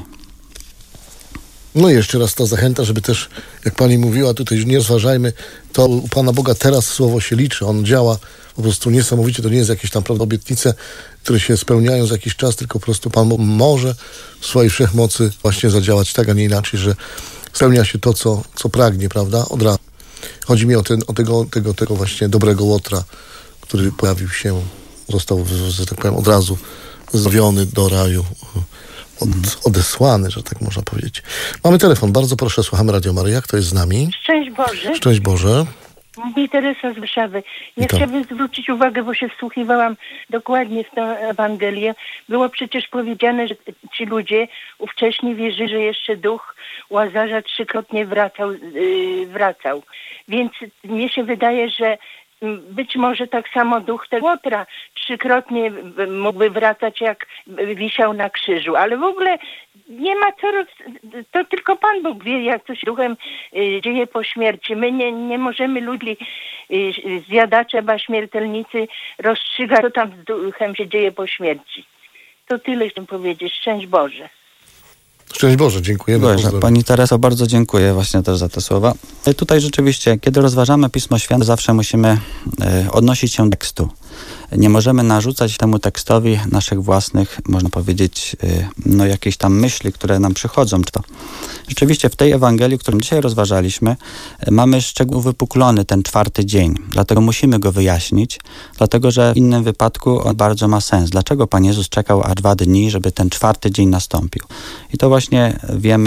No i jeszcze raz ta zachęta, żeby też, jak Pani mówiła, tutaj nie rozważajmy, to u Pana Boga teraz słowo się liczy, On działa po prostu niesamowicie, to nie jest jakieś tam obietnice, które się spełniają za jakiś czas, tylko po prostu Pan może w swojej wszechmocy właśnie zadziałać tak, a nie inaczej, że spełnia się to, co pragnie, prawda, od razu. Chodzi mi o tego właśnie dobrego łotra, który pojawił się, został, że tak powiem, od razu zbawiony do raju, odesłany, że tak można powiedzieć. Mamy telefon, bardzo proszę, słuchamy Radio Maryja. Kto jest z nami? Szczęść Boże. Szczęść Boże. Mówi Teresa z Warszawy. Ja chciałabym zwrócić uwagę, bo się wsłuchiwałam dokładnie w tę Ewangelię. Było przecież powiedziane, że ci ludzie ówcześnie wierzyli, że jeszcze duch Łazarza 3-krotnie wracał. Więc mnie się wydaje, że być może tak samo duch tego Łotra 3-krotnie mógłby wracać, jak wisiał na krzyżu. Ale w ogóle nie ma co, to tylko Pan Bóg wie, jak to się duchem dzieje po śmierci. My nie możemy ludzi, zjadacze, śmiertelnicy rozstrzygać, co tam z duchem się dzieje po śmierci. To tyle chcę powiedzieć. Szczęść Boże. Szczęść Boże, dziękujemy. Pani Tereso, bardzo dziękuję właśnie też za te słowa. Tutaj rzeczywiście, kiedy rozważamy Pismo Święte, zawsze musimy odnosić się do tekstu. Nie możemy narzucać temu tekstowi naszych własnych, można powiedzieć, jakieś tam myśli, które nam przychodzą. Rzeczywiście w tej Ewangelii, którą dzisiaj rozważaliśmy, mamy szczegół wypuklony ten 4. dzień. Dlatego musimy go wyjaśnić, dlatego że w innym wypadku on bardzo ma sens. Dlaczego Pan Jezus czekał aż 2 dni, żeby ten 4. dzień nastąpił? I to właśnie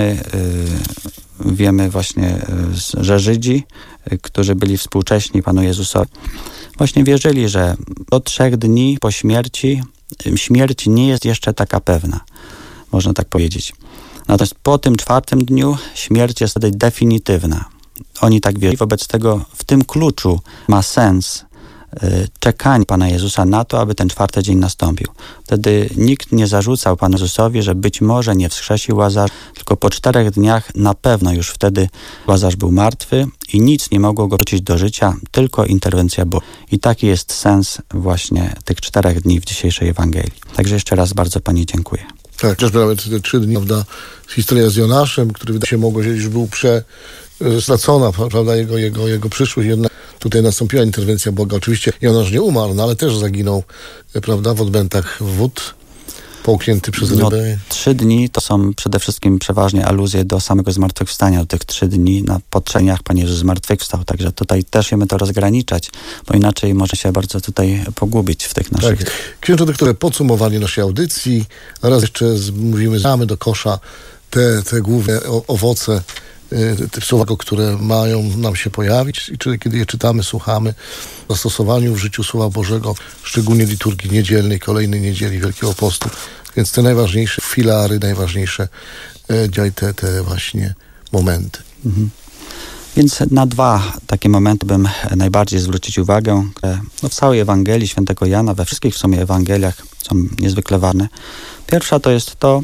wiemy właśnie, że Żydzi, którzy byli współcześni Panu Jezusowi, właśnie wierzyli, że do 3 dni po śmierci śmierć nie jest jeszcze taka pewna, można tak powiedzieć. Natomiast po tym 4. dniu śmierć jest wtedy definitywna. Oni tak wierzyli, wobec tego w tym kluczu ma sens czekanie Pana Jezusa na to, aby ten 4. dzień nastąpił. Wtedy nikt nie zarzucał Panu Jezusowi, że być może nie wskrzesił Łazarza, tylko po 4 dniach na pewno już wtedy Łazarz był martwy i nic nie mogło go wrócić do życia, tylko interwencja Boga. I taki jest sens właśnie tych 4 dni w dzisiejszej Ewangelii. Także jeszcze raz bardzo Pani dziękuję. Tak, chociaż nawet te 3 dni, prawda, historia z Jonaszem, który wydaje się mogło, że już był stracona, prawda, jego przyszłość, jednak tutaj nastąpiła interwencja Boga. Oczywiście Jonasz nie umarł, no ale też zaginął, prawda, w odbętach wód, połknięty przez rybę. 3 dni to są przede wszystkim przeważnie aluzje do samego zmartwychwstania, do tych 3 dni po 3 dniach Pan Jezus zmartwychwstał. Także tutaj też musimy to rozgraniczać, bo inaczej może się bardzo tutaj pogubić w tych naszych... Tak. Księże doktorze, podsumowanie naszej audycji. Raz jeszcze mówimy, damy do kosza te główne owoce, te słowa, które mają nam się pojawić i kiedy je czytamy, słuchamy w zastosowaniu w życiu Słowa Bożego, szczególnie liturgii niedzielnej, kolejnej niedzieli Wielkiego Postu. Więc te najważniejsze filary, najważniejsze te właśnie momenty. Mhm. Więc na 2 takie momenty bym najbardziej zwrócić uwagę. W całej Ewangelii Świętego Jana, we wszystkich w sumie Ewangeliach są niezwykle ważne. Pierwsza to jest to,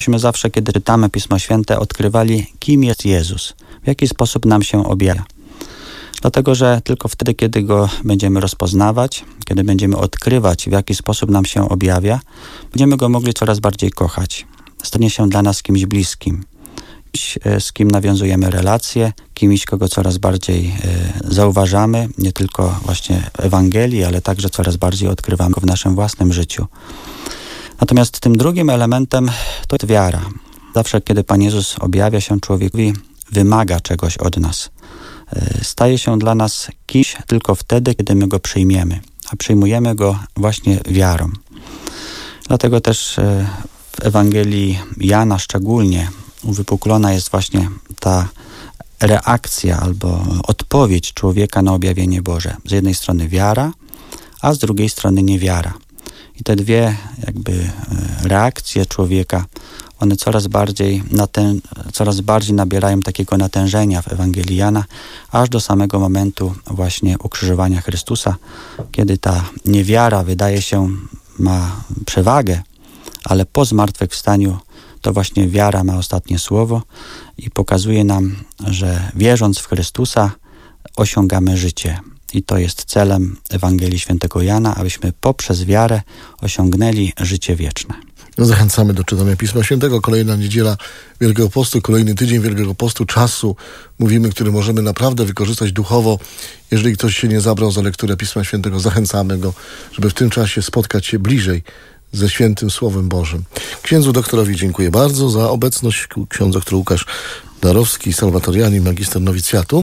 Myśmy zawsze, kiedy czytamy Pismo Święte, odkrywali, kim jest Jezus, w jaki sposób nam się objawia. Dlatego, że tylko wtedy, kiedy Go będziemy rozpoznawać, kiedy będziemy odkrywać, w jaki sposób nam się objawia, będziemy Go mogli coraz bardziej kochać. Stanie się dla nas kimś bliskim, z kim nawiązujemy relacje, kimś, kogo coraz bardziej zauważamy, nie tylko właśnie w Ewangelii, ale także coraz bardziej odkrywamy Go w naszym własnym życiu. Natomiast tym drugim elementem to jest wiara. Zawsze, kiedy Pan Jezus objawia się człowiekowi, wymaga czegoś od nas. Staje się dla nas kimś tylko wtedy, kiedy my Go przyjmiemy, a przyjmujemy Go właśnie wiarą. Dlatego też w Ewangelii Jana szczególnie uwypuklona jest właśnie ta reakcja albo odpowiedź człowieka na objawienie Boże. Z jednej strony wiara, a z drugiej strony niewiara. I te dwie jakby reakcje człowieka, one coraz bardziej nabierają takiego natężenia w Ewangelii Jana, aż do samego momentu właśnie ukrzyżowania Chrystusa, kiedy ta niewiara wydaje się ma przewagę, ale po zmartwychwstaniu to właśnie wiara ma ostatnie słowo i pokazuje nam, że wierząc w Chrystusa osiągamy życie. I to jest celem Ewangelii Świętego Jana, abyśmy poprzez wiarę osiągnęli życie wieczne. Zachęcamy do czytania Pisma Świętego. Kolejna niedziela Wielkiego Postu, kolejny tydzień Wielkiego Postu, czasu, mówimy, który możemy naprawdę wykorzystać duchowo. Jeżeli ktoś się nie zabrał za lekturę Pisma Świętego, zachęcamy go, żeby w tym czasie spotkać się bliżej ze Świętym Słowem Bożym. Księdzu doktorowi dziękuję bardzo za obecność. Ksiądz doktor Łukasz Darowski, salwatorianin, magister nowicjatu.